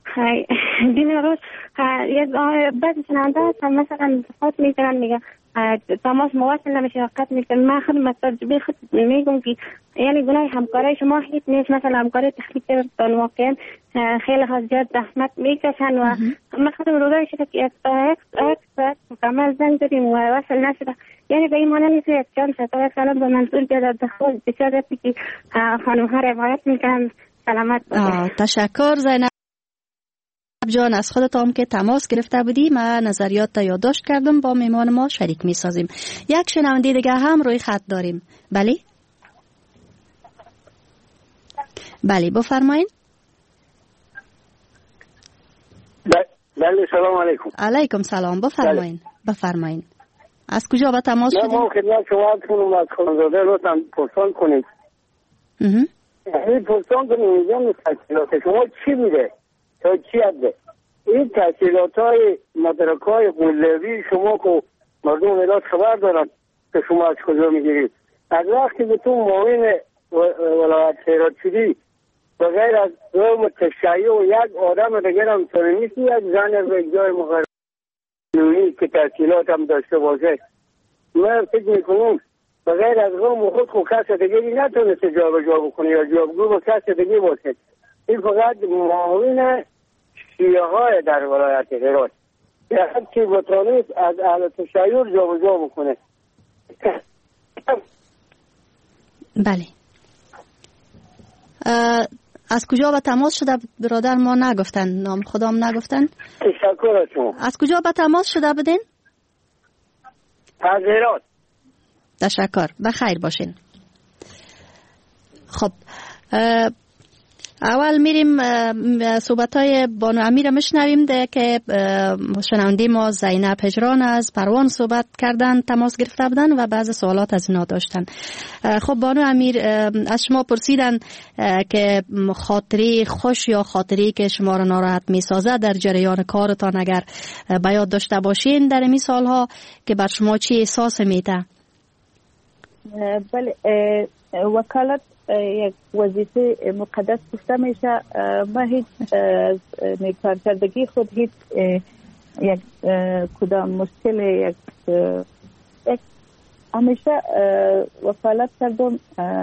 دین روز بعضی شنونده هستن مثلا خود میکنن میگه تماس مواصل نمیشه وقت میکنن من خود مترجمه خود میگم که یعنی گناه همکاری شما هیچ نیست مثلا همکاری تخلیق تان واقعا خیلی ها زیاد زحمت میکشن و من خودم روزای شده که یک ساعت مکمل زنگ داریم و وصل نشده یعنی به این مانه نیست یک چند شتا یک سلام به منظور بیاد دخول بسیار دستی که خانم ها روایت میکنن سلامت باشه. تشکر زینب جان از خودت هم که تماس گرفته بودی من نظریات تا یادداشت کردم با میمان ما شریک می سازیم. یک شنونده دیگه هم روی خط داریم. بله بله بفرمایین. بله سلام علیکم. علیکم سلام بفرمایین. بفرمایین از کجا با تماس شدید؟ ما خدمت شما هستیم از خانزاده لطفا پرسان کنید. این پرسان کنید میگم تحصیلات شما چی میده تا چی عده این تحصیلات های مدرک های قلبی شما که مردم ولایت خبر دارن که شما از کجا میگیرید از وقتی که تو معاون ولایت خیرات شدی بغیر از قوم تشیع و یک آدم دیگر هم سر نیستی یک زن به جای مقرری که تحصیلات هم داشته باشه من فکر میکنم بغیر از قوم خود خود کس دیگری نتونست جا به جا بکنه یا جابگو با کس دیگه باشه این فقط معاون شیعه های در ولایت هرات که هرچی بتانست از اهل تشیع جا به جا بکنه. بله از کجا به تماس شده برادر؟ ما نگفتن، نام خدام نگفتن. تشکر از شما. از کجا به تماس شده بودین؟ از هرات. تشکر، بخیر باشین. خب اول میریم صحبت‌های بانو امیر میشنویم که شنونده ما زینب هجران از پروان صحبت کردن، تماس گرفته بودن و بعض سوالات از اینا داشتن. خب بانو امیر از شما پرسیدن که خاطری خوش یا خاطری که شما را ناراحت میسازه در جریان کارتان اگر به یاد داشته باشین در این سالها که بر شما چی احساس میده؟ بله، وکالت یک وظیفه مقدس گفته میشه. ما هیچ از کارکردگی خود هیچ یک کدام مشکل یک همیشه وکالت کردم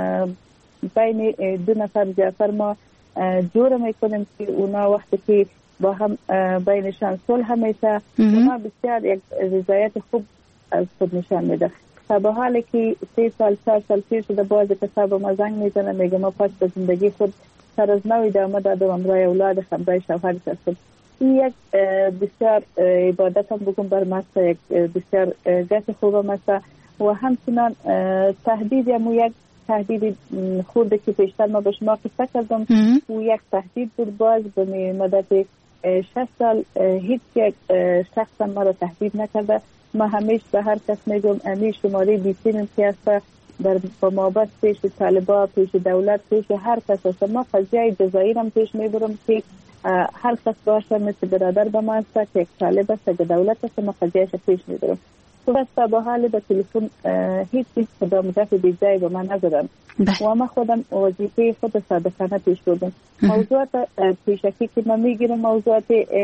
بین دو نفر جعفر ما جور میکنیم که اونا وقتی که با هم بینشان صلح همیشه ما بسیار یک رضایت خوب از خود نشان میده. تا به حالی که سه سال چهار سال پیر شده باز کسا به ما زنگ میزنه میگه ما پس به زندگی خود سر از نو ادامه دادم، امرای اولاد خمرای شوهر هستم. این یک بسیار عبادت هم بگم بر مست، یک بسیار گشت خوبم است و همچنان تهدید هم یک تهدید خورده که پیشتر ما به شما قصه کردم و یک تهدید بود. باز به مدت شش سال هیچ یک شخص ما را تهدید نکرده. ما همیشه به هر کس میگم امی شماره بیسیم که است در مابت پیش طالبا، پیش دولت، پیش هر کس است. ما قضیه جزایر هم پیش میبرم که هر کس باشه مثل برادر به ما است که یک طالب است که دولت است، ما قضیهش پیش میبرم. تو است با حال به تلفن هیچ چیز کدام دفع بیجایی به من نزدم و ما خودم وظیفه خود صادقانه پیش بردم. موضوعات پیشکی که ما میگیرم موضوعات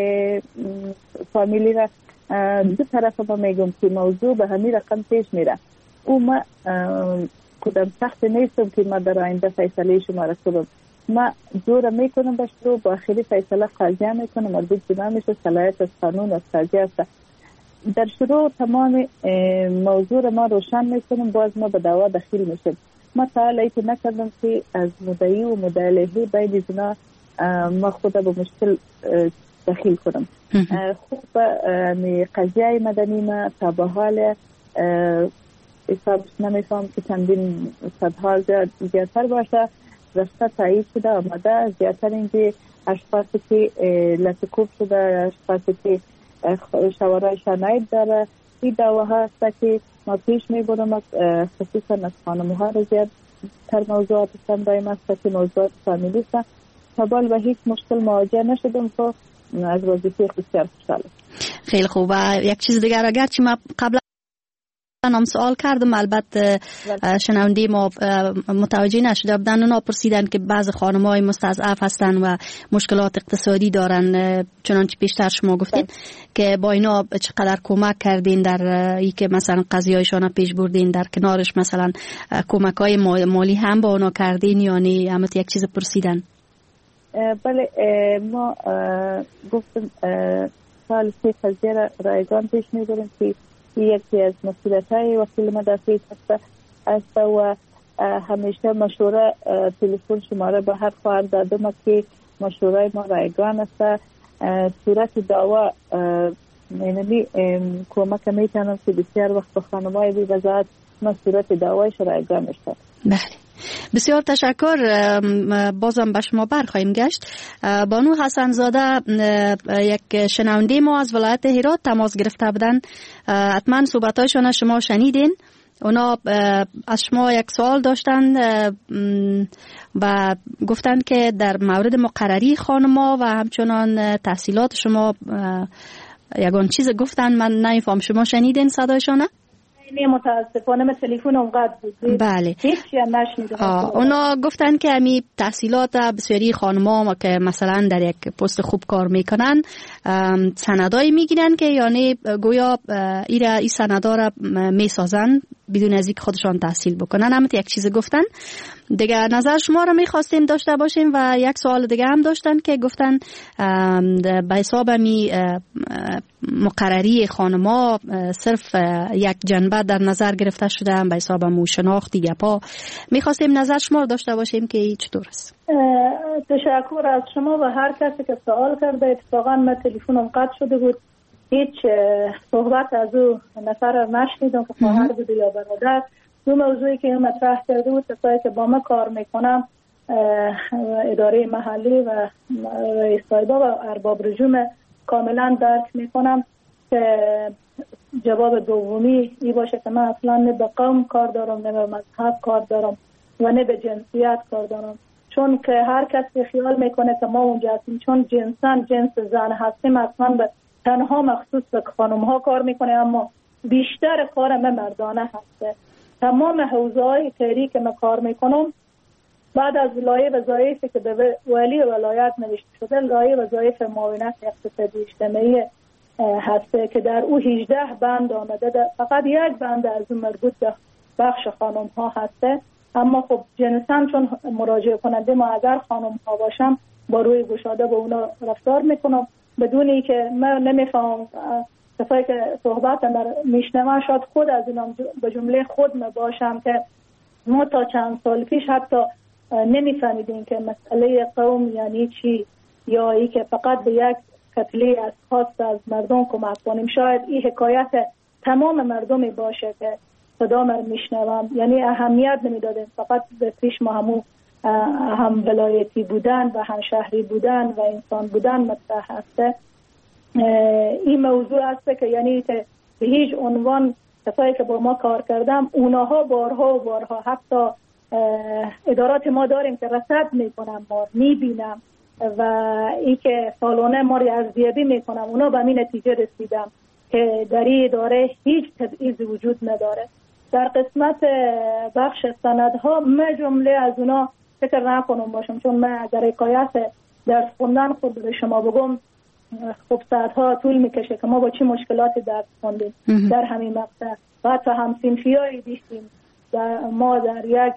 فامیلی را دو طرف ما میگم که موضوع به همین رقم پیش میره. او ما کدام سخت نیستم که ما در آینده فیصله شما را کنم. ما جور میکنم باش رو با آخری فیصله قاضی میکنم، مربوط به میشه صلاحیت از قانون از قاضی است. در شروع تمام موضوع ما روشن میکنم، باز ما به دعوا دخیل میشم. ما تا حالا ایتی نکردم که از مدعی و مدعی بین اینا ما خود به مشکل دخیل کنم. خوب قضیه مدنی ما تا به حال حسابش نمیفهم که چندین صدها زیادتر باشه، رسته تایید شده آمده. زیادتر اینکه اشخاصی که لطکوب شده، اشخاصی که شوارای شناید داره، این دعواها هست که ما پیش میبرم خصوصا از خانمها را زیادتر موضوعات هستن دایم است که موضوعات فامیلی است. تا بال به هیچ مشکل مواجه نشدم تو از وظیفه بسیار خوشحالم. خیلی خوب. و یک چیز دیگر اگرچه ما قبلا هم سوال کردم البته شنونده ما متوجه نشده بودن، اونا پرسیدن که بعض خانم‌های مستضعف هستن و مشکلات اقتصادی دارن، چنانچه پیشتر شما گفتین که با اینا چقدر کمک کردین در ای که مثلا قضیه‌هایشان پیش بردین، در کنارش مثلا کمک‌های مالی هم با اونا کردین، یعنی همت یک چیز پرسیدن؟ بله، ما گفتم سال سه قضیه را رایگان پیش می‌بریم که یکی از مسئولیت‌های وکیل مدافع است و همیشه مشوره تلفن شماره به هر خواهر دادم که مشوره ما رایگان است. صورت دعوا یعنی کمک میتونم که بسیار وقت به خانم‌های بی وضاحت ما صورت دعوایش رایگان است. بله، بسیار تشکر. بازم به شما برخواهیم گشت. بانو حسن زاده یک شنونده ما از ولایت هرات تماس گرفته بودن، حتما صحبتایشان شما شنیدین. اونا از شما یک سوال داشتن و گفتن که در مورد مقرری خانما و همچنان تحصیلات شما یگان چیز گفتن، من نمیفهم شما شنیدین صدایشان؟ نه متاسفانه من تلفن اونقدر بود. بله. هیچی هم نشنیدم. اونا گفتن که امی تحصیلات بسیاری خانم‌ها که مثلا در یک پست خوب کار میکنن سندایی میگیرن که یعنی گویا ایرا این سندا را میسازن بدون از اینکه خودشان تحصیل بکنن. هم یک چیز گفتن دیگه نظر شما رو میخواستیم داشته باشیم و یک سوال دیگه هم داشتن که گفتن به حساب می مقرری خانما صرف یک جنبه در نظر گرفته شده به حساب مو شناختی گپا. میخواستیم نظر شما رو داشته باشیم که چطور است. تشکر از شما و هر کسی که سوال کرده. اتفاقا من تلفنم قطع شده بود، هیچ صحبت از او نفر نشنیدم که خواهر بود یا برادر. دو موضوعی که مطرح کرده بود کسایی که با ما کار میکنم، اداره محلی و رئیس صاحبا و ارباب رجوم، کاملا درک میکنم که جواب دومی ای باشه که من اصلا نه به قوم کار دارم، نه به مذهب کار دارم و نه به جنسیت کار دارم. چون که هر کسی خیال میکنه که ما اونجا هستیم چون جنسان جنس زن هستیم، اصلا به تنها مخصوص به خانم ها کار میکنه، اما بیشتر کار من مردانه هسته. تمام حوزه‌های کاری که من کار میکنم بعد از لایحه وظایفی که به ولی ولایت نوشته شده، لایحه وظایف معاونت اقتصادی اجتماعی هسته که در او هجده بند آمده. فقط یک بند از اون مربوط به بخش خانم ها هسته، اما خب جنساً چون مراجعه کننده ما اگر خانم ها باشم با روی گشاده با اونا رفتار میکنم بدونی که من نمیفهم کسایی که صحبت من میشنوم شاید خود از اینا به جمله خود من باشم که ما تا چند سال پیش حتی نمیفهمیدیم که مسئله قوم یعنی چی، یا ای که فقط به یک کتله از خاص از مردم کمک کنیم. شاید این حکایت تمام مردمی باشه که صدا من میشنوم، یعنی اهمیت نمیدادیم، فقط به پیش ما همو هم ولایتی بودن و هم شهری بودن و انسان بودن مطرح هسته. این موضوع هسته که یعنی که به هیچ عنوان کسایی که با ما کار کردم اونها بارها و بارها حتی ادارات ما داریم که رصد میکنم، ما میبینم و ای که سالانه ما رو ارزیابی میکنم، اونا به این نتیجه رسیدم که در این اداره هیچ تبعیض وجود نداره. در قسمت بخش سندها من جمله از اونا فکر نکنم باشم، چون من اگر حکایت درس خوندن خود به شما بگم خب ساعتها طول میکشه که ما با چه مشکلاتی درس خوندیم در همین مقطع و حتی هم صنفیایی دیشتیم. ما در یک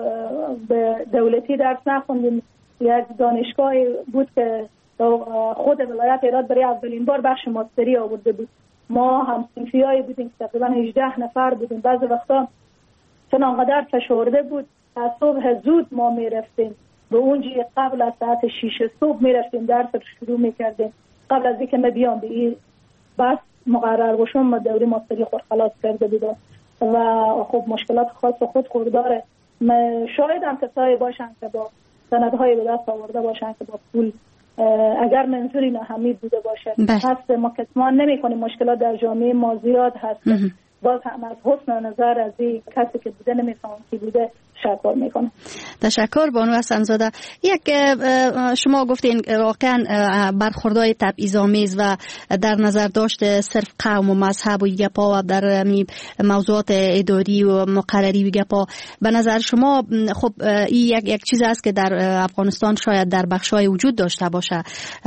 دولتی درس نخوندیم، یک دانشگاهی بود که خود ولایت ایراد برای اولین بار بخش ماستری آورده بود. ما هم صنفیایی بودیم که تقریبا هجده نفر بودیم. بعضی وقتا چون انقدر فشرده بود از صبح زود ما میرفتیم به اونجی قبل از ساعت شیش صبح میرفتیم درس رو شروع میکردیم قبل از اینکه ما بیام به این بس مقرر باشم. ما دوره ماستری خود خلاص کرده بودم و خب مشکلات خاص خود خود داره. شاید هم کسایی باشن که با سندهای به دست آورده باشن که با پول اگر منظوری ناهمید بوده باشه هست. ما کتمان نمی کنیم مشکلات در جامعه ما زیاد هست. باز هم از حسن نظر از این کسی که بوده نمیفهم کی بوده تشکر میکنم. تشکر بانو حسن زاده. یک شما گفتین واقعا برخوردهای تبعیض‌آمیز و در نظر داشت صرف قوم و مذهب و گپا و در موضوعات اداری و مقرری و گپا، به نظر شما خب این یک یک چیز است که در افغانستان شاید در بخشای وجود داشته باشه.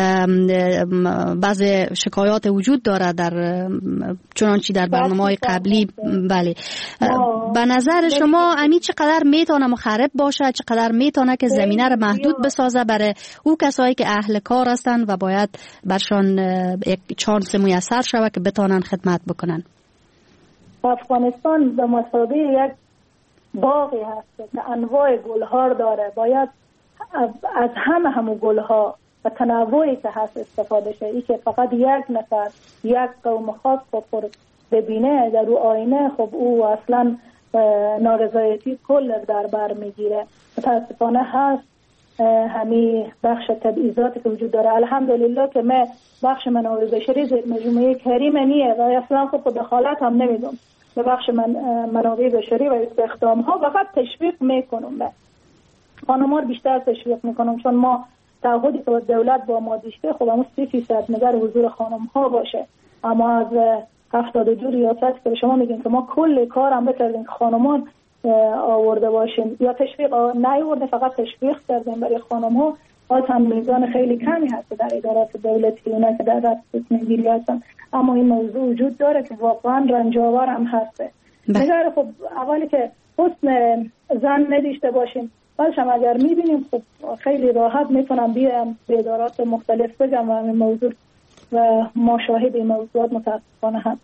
بعض شکایات وجود داره در چنانچه در برنامه‌های قبلی. بله، به نظر شما امی چقدر میتونه مخرب باشه، چقدر میتونه که زمینه رو محدود بسازه برای او کسایی که اهل کار هستن و باید برشان یک چانس میسر شود که بتونن خدمت بکنن؟ افغانستان به مثابه یک باغی هست که انواع گلها داره. باید از همه همون گلها و تنوعی که هست استفاده شه. ای که فقط یک نفر یک قوم خاص خود ببینه در او آینه، خب او اصلا نارضایتی کل در بر میگیره. متاسفانه هست همین بخش تبعیضاتی که وجود داره. الحمدلله که من بخش منابع بشری مجموعه کریم نیه و اصلا خب دخالت هم نمیدم به بخش من منابع بشری و استخدام ها. فقط تشویق میکنم، به خانم‌ها بیشتر تشویق میکنم، چون ما تعهدی که دولت با ما داشته خب همون سی فیصد نظر حضور خانم ها باشه. اما از هفتاد و دو ریاست که شما میگین که ما کل کار هم بکردیم که خانمان آورده باشیم یا تشویق نیورده، فقط تشویق کردیم برای خانم ها. باز هم میزان خیلی کمی هست در ادارات دولتی اونا که در دست میگیری هستن، اما این موضوع وجود داره که واقعا رنجاور هم هسته. نگاه خب اولی که حسن زن نداشته باشیم، بعدش هم اگر میبینیم خب خیلی راحت میتونم بیایم به ادارات مختلف بگم و این موضوع و ما شاهد این موضوعات متاسفانه هم.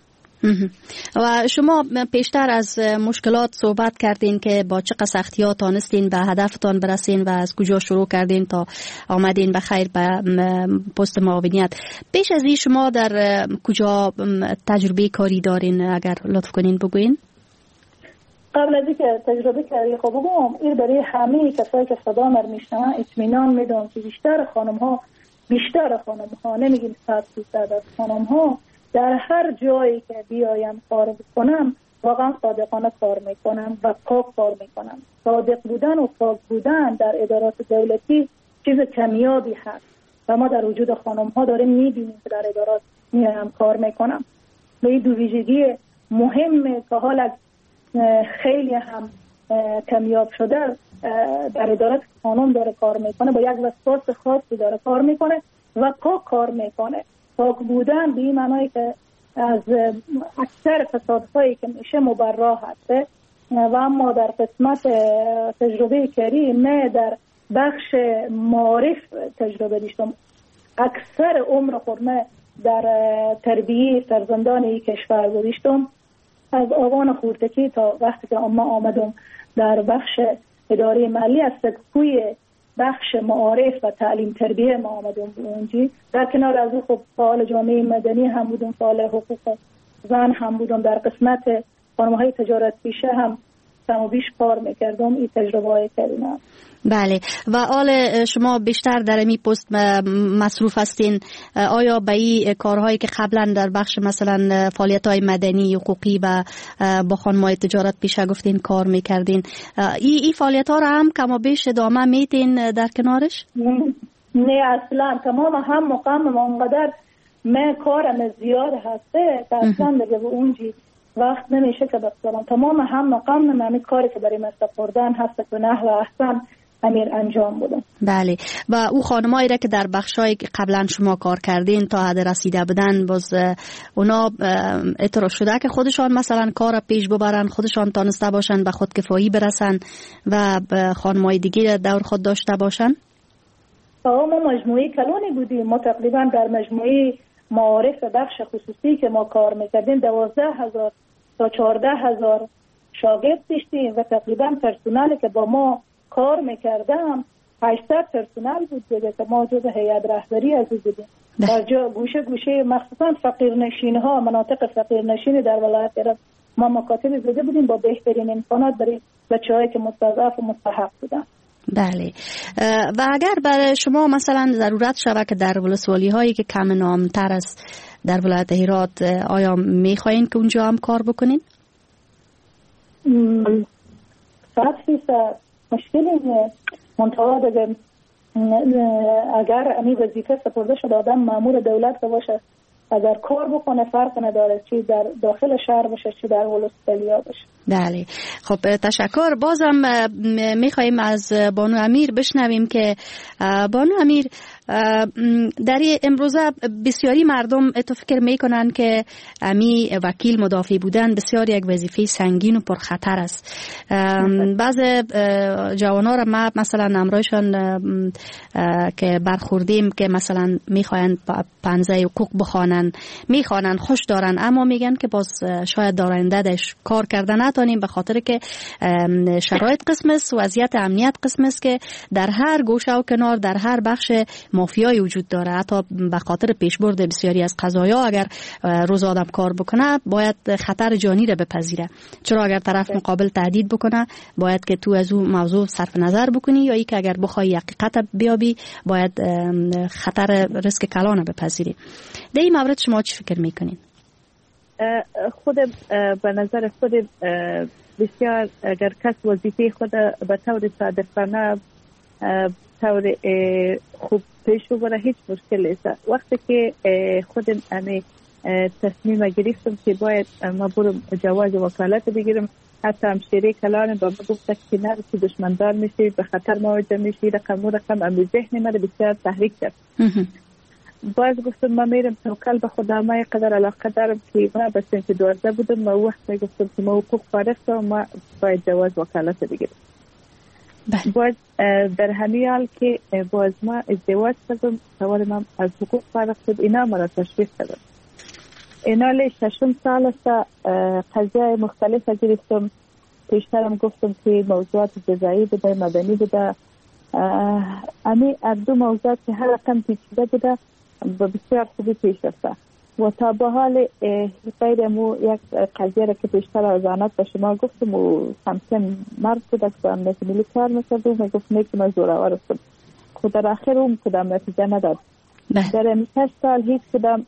و شما پیشتر از مشکلات صحبت کردین که با چقدر سختی‌ها تانستین به هدفتان برسین و از کجا شروع کردین تا آمدین به خیر به پست معاونیت. پیش از این شما در کجا تجربه کاری دارین؟ اگر لطف کنین بگوین. قبل از اینکه تجربه کاری خب بگم این برای همه کسایی که صدا مر میشنن اطمینان میدم که بیشتر خانم ها بیشتر خانم ها نمیگیم صد درصد از خانم ها در هر جایی که بیایم کار بکنم واقعا صادقانه کار میکنم و پاک کار میکنم. صادق بودن و پاک بودن در ادارات دولتی چیز کمیابی هست و ما در وجود خانم ها داریم میبینیم که در ادارات میایم کار میکنم. به این دو ویژگی مهمه که حالا خیلی هم کمیاب شده در ادارات خانم داره کار میکنه، با یک وسواس خاصی داره کار میکنه و پاک کار میکنه. پاک بودن به این معنی که از اکثر فسادهایی که میشه مبرا هسته و اما در قسمت تجربه کاری نه در بخش معارف تجربه داشتم. اکثر عمر خودم در تربیه فرزندان کشور گذاشتم، از آوان خورتکی تا وقتی که ما آمدم در بخش اداره مالی از سکوی بخش معارف و تعلیم تربیه ما آمدم اونجی. در کنار از او خب فعال جامعه مدنی هم بودم، فعال حقوق زن هم بودم، در قسمت خانم‌های تجارت پیشه هم کم و بیش کار میکردم. این تجربه های کردم. بله. و آل شما بیشتر در این پست مصروف هستین، آیا به این کارهایی که قبلا در بخش مثلا فعالیت‌های مدنی حقوقی و با خانم‌های تجارت پیشه گفتین کار میکردین، این ای فعالیت‌ها را هم کم و بیش ادامه میدین در کنارش؟ نه اصلا. تمام هم مقام اونقدر من کارم زیاد هسته که اصلا دیگه به اونجی وقت نمیشه که بسیارم. تمام هم مقام من کاری که برای مستقردن هست که نحو احسن امیر انجام بودم. بله. و او خانمایی را که در بخشای قبلا شما کار کردین تا حد رسیده بودن، باز اونا اعتراف شده که خودشان مثلا کار پیش ببرن، خودشان تانسته باشن به خودکفایی برسن و خانمای دیگه دور خود داشته باشن؟ ما مجموعه کلانی بودیم. ما تقریبا در مجموعه معارف بخش خصوصی که ما کار میکردیم دوازده هزار تا چهارده هزار شاگرد داشتیم و تقریبا پرسنلی که با ما کار میکردم هشتصد پرسنل بود دیگه که ما جز هیئت رهبری از بودیم. در جا گوشه گوشه مخصوصا فقیرنشین ها، مناطق فقیرنشین در ولایت عرب ما مکاتب زده بودیم با بهترین امکانات برای بچه‌هایی که مستضعف و مستحق بودن. بله. و اگر برای شما مثلا ضرورت شود که در ولسوالی هایی که کم نامتر است در ولایت هرات، آیا میخواین که اونجا هم کار بکنین؟ صد فیصد مشکلی منطقه دیگه اگر امی وظیفه سپرده شده آدم مامور دولت باشه اگر کار بکنه فرق نداره چی در داخل شهر باشه چی در ولسوالی باشه. بله. خب تشکر. بازم میخواییم از بانو امیر بشنویم که بانو امیر در امروزه بسیاری مردم اتو فکر میکنن که امی وکیل مدافع بودن بسیار یک وظیفه سنگین و پرخطر است. بعض جوانان را ما مثلا امرایشان که برخوردیم که مثلا میخواین پنزه حقوق بخوانن، میخوانن، خوش دارن، اما میگن که باز شاید دارنده دش کار کردن نتونیم به خاطر که شرایط قسم است، وضعیت امنیت قسم است که در هر گوشه و کنار در هر بخش مافیایی وجود داره. حتی به خاطر پیشبرد بسیاری از قضایا اگر روز آدم کار بکنه باید خطر جانی را بپذیره، چرا اگر طرف مقابل تهدید بکنه باید که تو از اون موضوع صرف نظر بکنی، یا ای که اگر بخوای حقیقت بیابی باید خطر ریسک کلان بپذیری. در این مورد شما چی فکر میکنین؟ خود به نظر خود بسیار اگر کس وظیفه خود به طور صادقانه طور خوب پیش ببره هیچ مشکل نیست. وقتی که خود امی تصمیم گرفتم که باید ما برم جواز وکالت بگیرم، حتی همشیره کلان با ما گفت که نه که دشمندار میشی، به خطر مواجه میشی، رقم و رقم امی ذهن من بسیار تحریک کرد. باز گفتم ما میرم توکل به خدا، ما قدر علاقه دارم که ما به سنت دوازده بودم، ما وقت گفتم که ما حقوق فارغ و ما باید جواز وکالت بگیرم. باز در همین حال که باز ما ازدواج کردم سوال ما از حقوق فرق شد اینا مرا تشویق کردم. اینا لی ششم سال است قضیه مختلف گرفتم. پیشترم گفتم که موضوعات جزایی بوده مدنی بوده. امی دو موضوعات که هر رقم پیچیده بوده و بسیار خوبی پیش رفته و تا به حال غیر مو یک قضیه را که پیشتر از آنات به شما گفتم و همسن مرد بوده که امنیت ملی کار میکرد و میگفت نیکی من زورآور هستم. خود در آخر اون کدام نتیجه نداد. در این هشت سال هیچ کدام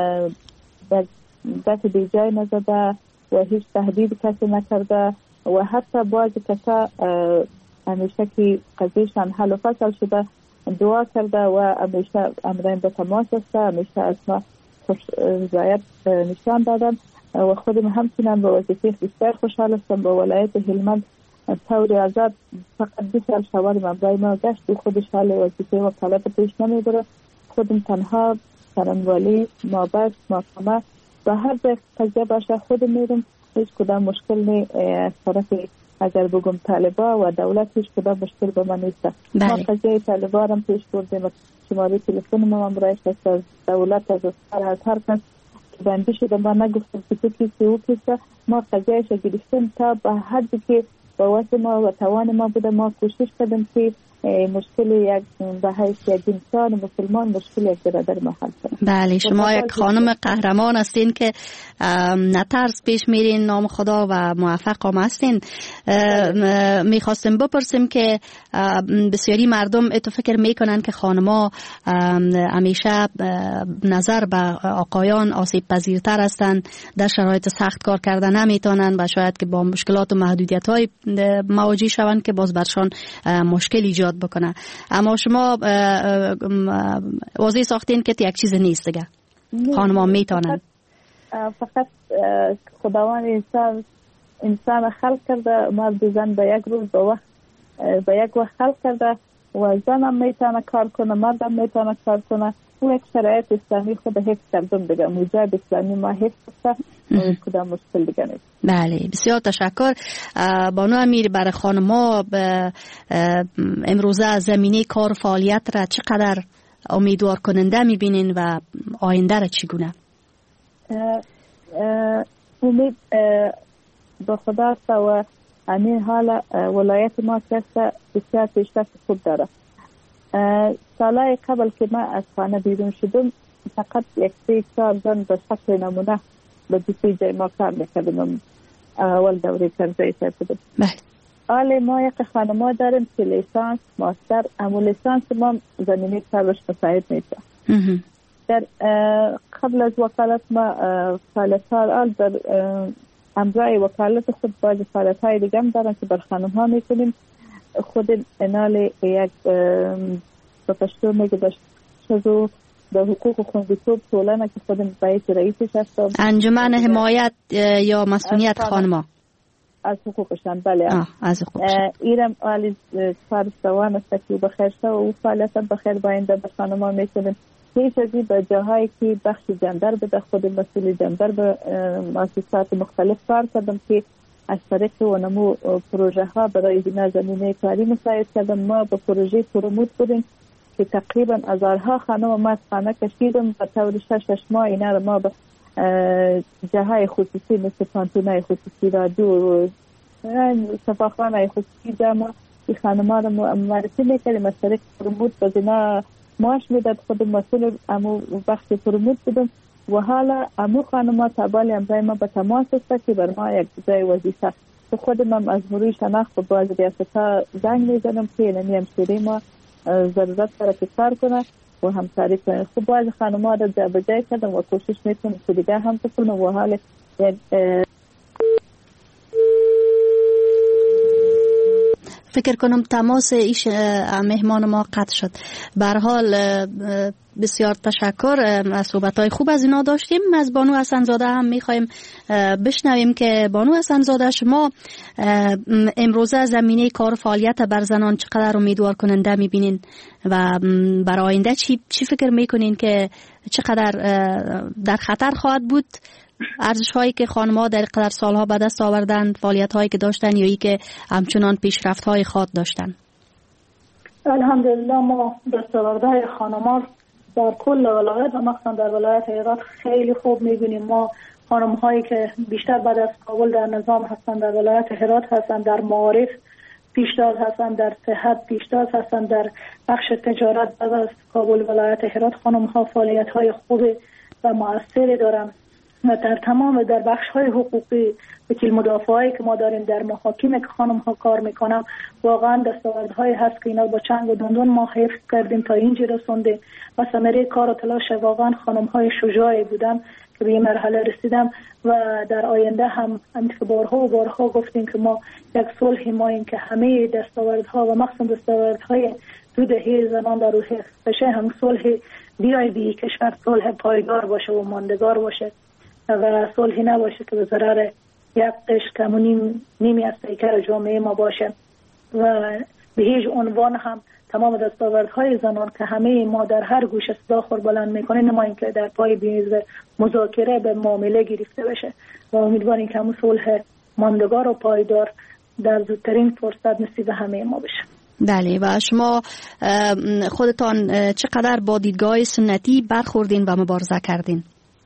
دست بیجای نزده و هیچ تهدید کسی نکرده و حتی بعضی کسا همیشه که قضیهشان حل و فصل شده دعا کرده و همیشه امرین به تماس است، همیشه از ما خوش رضایت نشان دادن و خودم همچنان به وظیفه بسیار خوشحال هستم. به ولایت هلمند طور آزاد فقط دو سال شوارم امرای ما گشت و خودش حال وظیفه وکالت پیش نمیبره. خودم تنها سرانوالی مابس محکمه و هر جای قضیه باشه خودم میرم. هیچ کدام مشکل نی از طرف اگر بگم طالبا و دولت هیچ کدام مشکل به من نیست. ما قضیه طالبا هم پیش بردیم. شماره تلفن ما هم رایش از دولت از از هر کس که بنده شده ما نگفتم که تو کسی او کسی ما قضیهش گرفتیم تا به حدی که با واسه ما و توان ما بوده ما کوشش کردیم که مشکل یک به حیث یک انسان مسلمان مشکل یک برادر ما حل کنیم. بله شما یک خانم قهرمان هستین که نترس پیش میرین نام خدا و موفق هم هستین. میخواستم بپرسیم که بسیاری مردم اتو فکر میکنن که خانما همیشه نظر به آقایان آسیب پذیرتر هستند، در شرایط سخت کار کردن نمیتونن و شاید که با مشکلات و محدودیت های مواجه شوند که باز برشان مشکل ایجاد بکنه. اما شما واضح ساختین که یک چیز نیست دیگه. خانم‌ها میتونن. فقط خداوند انسان انسان خلق کرده، مرد زن به یک روز به وقت به یک وقت خلق کرده و زن هم میتونه کار کنه، مرد هم میتونه کار کنه. اون یک شرایط اسلامی خود حفظ کردم دیگه. موجب اسلامی ما حفظ کرده و کدام مشکل دیگه نیست. بله بسیار تشکر. بانو امیر برای خانم‌ها امروزه زمینه کار و فعالیت را چقدر امیدوار کننده میبینین و آینده را چگونه؟ امید به خدا است و همین حال ولایت ما که بسیار پیشرفت خوب داره. سالهای قبل که من از خانه بیرون شدم فقط یک سه چهار زن به شکل نمونه به دوستی جای ما کار میکردم. اول دوره کرزایی سرکدم. حالا ما یک خانما داریم که لیسانس ماستر اما لیسانس ما زمینه کارش مساعد نیست. در قبل از وکالت ما فعالیت‌ها آل در امرای وکالت خود باز فعالیت‌های دیگه هم دارن که بر خانم‌ها میکنیم. خود انال یک به پشتو میگه باش شزو به حقوق خوندیتوب طولانه که خودم باید رئیسش هستم. انجمن حمایت یا مسئولیت خانم‌ها از حقوقشان. بله از حقوقشان ایرم آلی کار دوام است که بخیر شد و فعالیت بخیر باینده به خانم‌ها میکنیم. هیچ ازی به جاهایی که بخش جندر بده خود مسئول جندر به مؤسسات مختلف کار کردم که از طریق ونمو پروژه ها برای بنا زمینه کاری مساعد کردم. ما به پروژه پروموت بودیم که تقریبا هزارها خانم ما از خانه کشیدم به طور شش شش ماه اینا رو ما به جاهای خصوصی مثل پانتونای خصوصی رادیو صفاخانه خصوصی جمع این خانم ها رو معرفی میکردیم. از طریق پروموت به بنا معاش میداد. خود مسئول امو بخش پروموت بودم و حالا امو خانما تابال امرای ما به تماس است که بر ما یک جای وظیفه تو خودم هم از مروی شناخت و باز ریاست ها زنگ میزنم که اینمی همشیری ما ضرورت داره که کار کنه و همکاری کنه. خب باز خانما را جا بجای کردم و کوشش میکنم که دیگه هم بکنم و حال یک فکر کنم تماس ایش مهمان ما قطع شد. به هر حال بسیار تشکر. از صحبت‌های خوب از اینا داشتیم. از بانو حسن‌زاده هم می‌خوایم بشنویم که بانو حسن‌زاده شما امروزه زمینه کار و فعالیت بر زنان چقدر امیدوار کننده می‌بینین و برای آینده چی چی فکر می‌کنین که چقدر در خطر خواهد بود ارزش‌هایی که خانم‌ها در قدر سالها به دست آوردن، فعالیت‌هایی که داشتن یا ای که همچنان پیشرفت‌های خاص داشتن؟ الحمدلله ما دستاوردهای خانم‌ها در کل ولایت و مخصوصا در ولایت هرات خیلی خوب می‌بینیم. ما خانم‌هایی که بیشتر بعد از کابل در نظام هستند در ولایت هرات هستند، در معارف پیشتاز هستند، در صحت پیشتاز هستند، در بخش تجارت بعد از کابل ولایت هرات خانم‌ها فعالیت‌های خوب و مؤثری دارند. و در تمام در بخش‌های حقوقی وکیل مدافعایی که ما داریم در محاکم که خانم‌ها کار می‌کنم واقعا دستاوردهایی هست که اینا با چنگ و دندون ما حفظ کردیم تا اینجا رسوندیم و ثمره کار و تلاش واقعا خانم‌های شجاعی بودن که به این مرحله رسیدم و در آینده هم همینطور بارها و بارها گفتیم که ما یک صلح ماییم که همه دستاوردها و مخصوصا دستاوردهای دو دهه زنان در روح حفظ بشه، هم صلح بیای بی کشور صلح پایدار باشه و ماندگار باشه و صلحی نباشه که به ضرر یک قشر کم و نیم نیمی از پیکر جامعه ما باشه و به هیچ عنوان هم تمام دستاوردهای زنان که همه ما در هر گوشه صدا خور بلند میکنه نماییم که در پای میز مذاکره به معامله گرفته بشه و امیدواریم که همون صلح ماندگار و پایدار در زودترین فرصت نصیب همه ما بشه. بله و شما خودتان چقدر با دیدگاه سنتی برخوردین و مبارزه کردین؟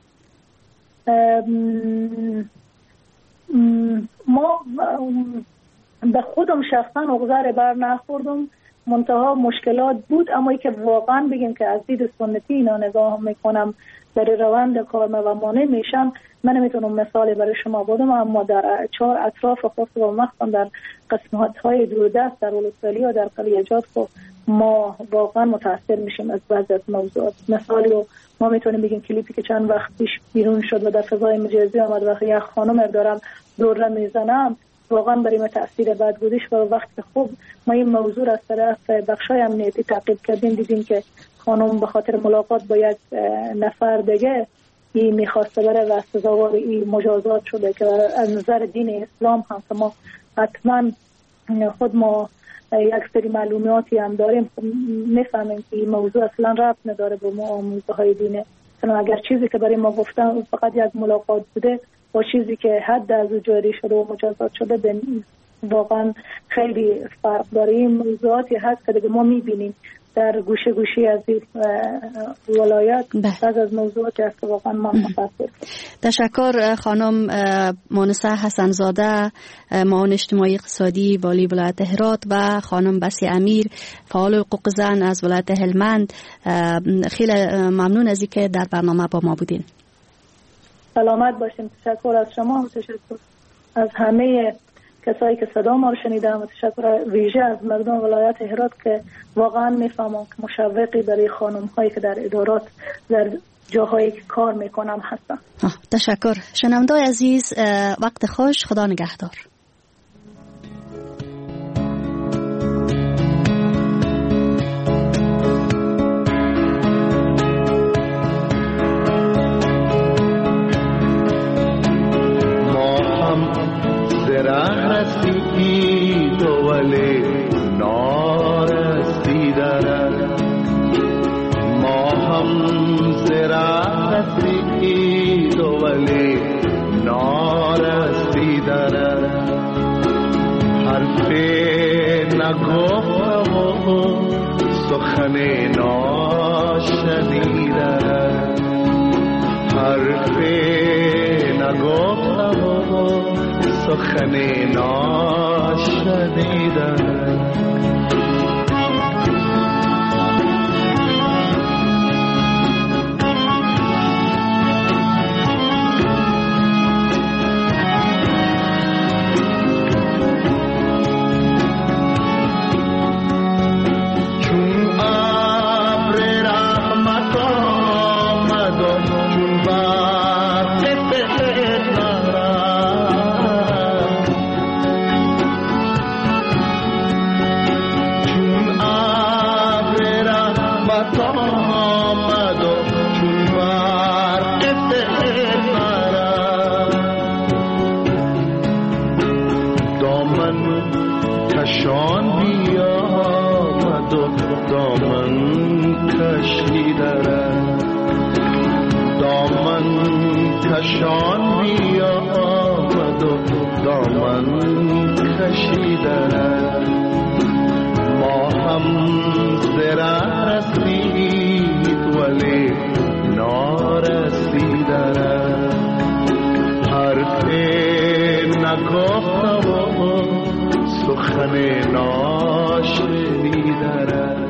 ما به خودم شخصا عقده‌ای بر نخوردم، منتها مشکلات بود، اما ای که واقعا بگیم که از دید سنتی اینا نگاه میکنم در روند کار و مانع میشم، من نمیتونم مثالی برای شما بدم، اما در چهار اطراف خاص و مخصوصا در قسمت های دوردست در ولسوالی و در قلیجات ما واقعا متاثر میشیم از بعضی از موضوعات. مثالی رو ما میتونیم بگیم کلیپی که چند وقت پیش بیرون شد و در فضای مجازی آمد وقتی یک خانم دارم دوره میزنم واقعا برای ما تاثیر بد گذاشت و وقتی خوب ما این موضوع از طرف بخشای امنیتی تعقیب کردیم دیدیم که خانم به خاطر ملاقات با یک نفر دیگه این میخواسته بره و سزاوار این مجازات شده که از نظر دین اسلام هم ما حتما خود ما یک سری معلوماتی هم داریم میفهمیم که این موضوع اصلا ربط نداره به ما آموزه های دینه. مثلا اگر چیزی که برای ما گفتن فقط یک ملاقات بوده با چیزی که حد از او جاری شده و مجازات شده به واقعا خیلی فرق داره. این موضوعاتی هست که دیگه ما میبینیم در گوشه گوشه از این ولایت بعض از موضوعاتی هست که واقعا ما متاسف. تشکر خانم مونسه حسنزاده، معاون اجتماعی اقتصادی والی ولایت هرات و خانم بسی امیر فعال حقوق زن از ولایت هلمند. خیلی ممنون از اینکه در برنامه با ما بودین. سلامت باشین. تشکر از شما و تشکر از همه کسایی که صدا ما رو شنیدن و تشکر ویژه از مردم ولایت هرات که واقعا میفهمم که مشوقی برای خانم هایی که در ادارات در جاهایی که کار میکنم هستن. تشکر. شنونده‌های عزیز وقت خوش، خدا نگهدار. سخن ناشنیده حرف نگفتم و سخن ناشنیده شان بی آمد و دامن کشیدن ما هم دلم زره رسید ولی نارسیده حرفی نگفتم و سخن ناشنیده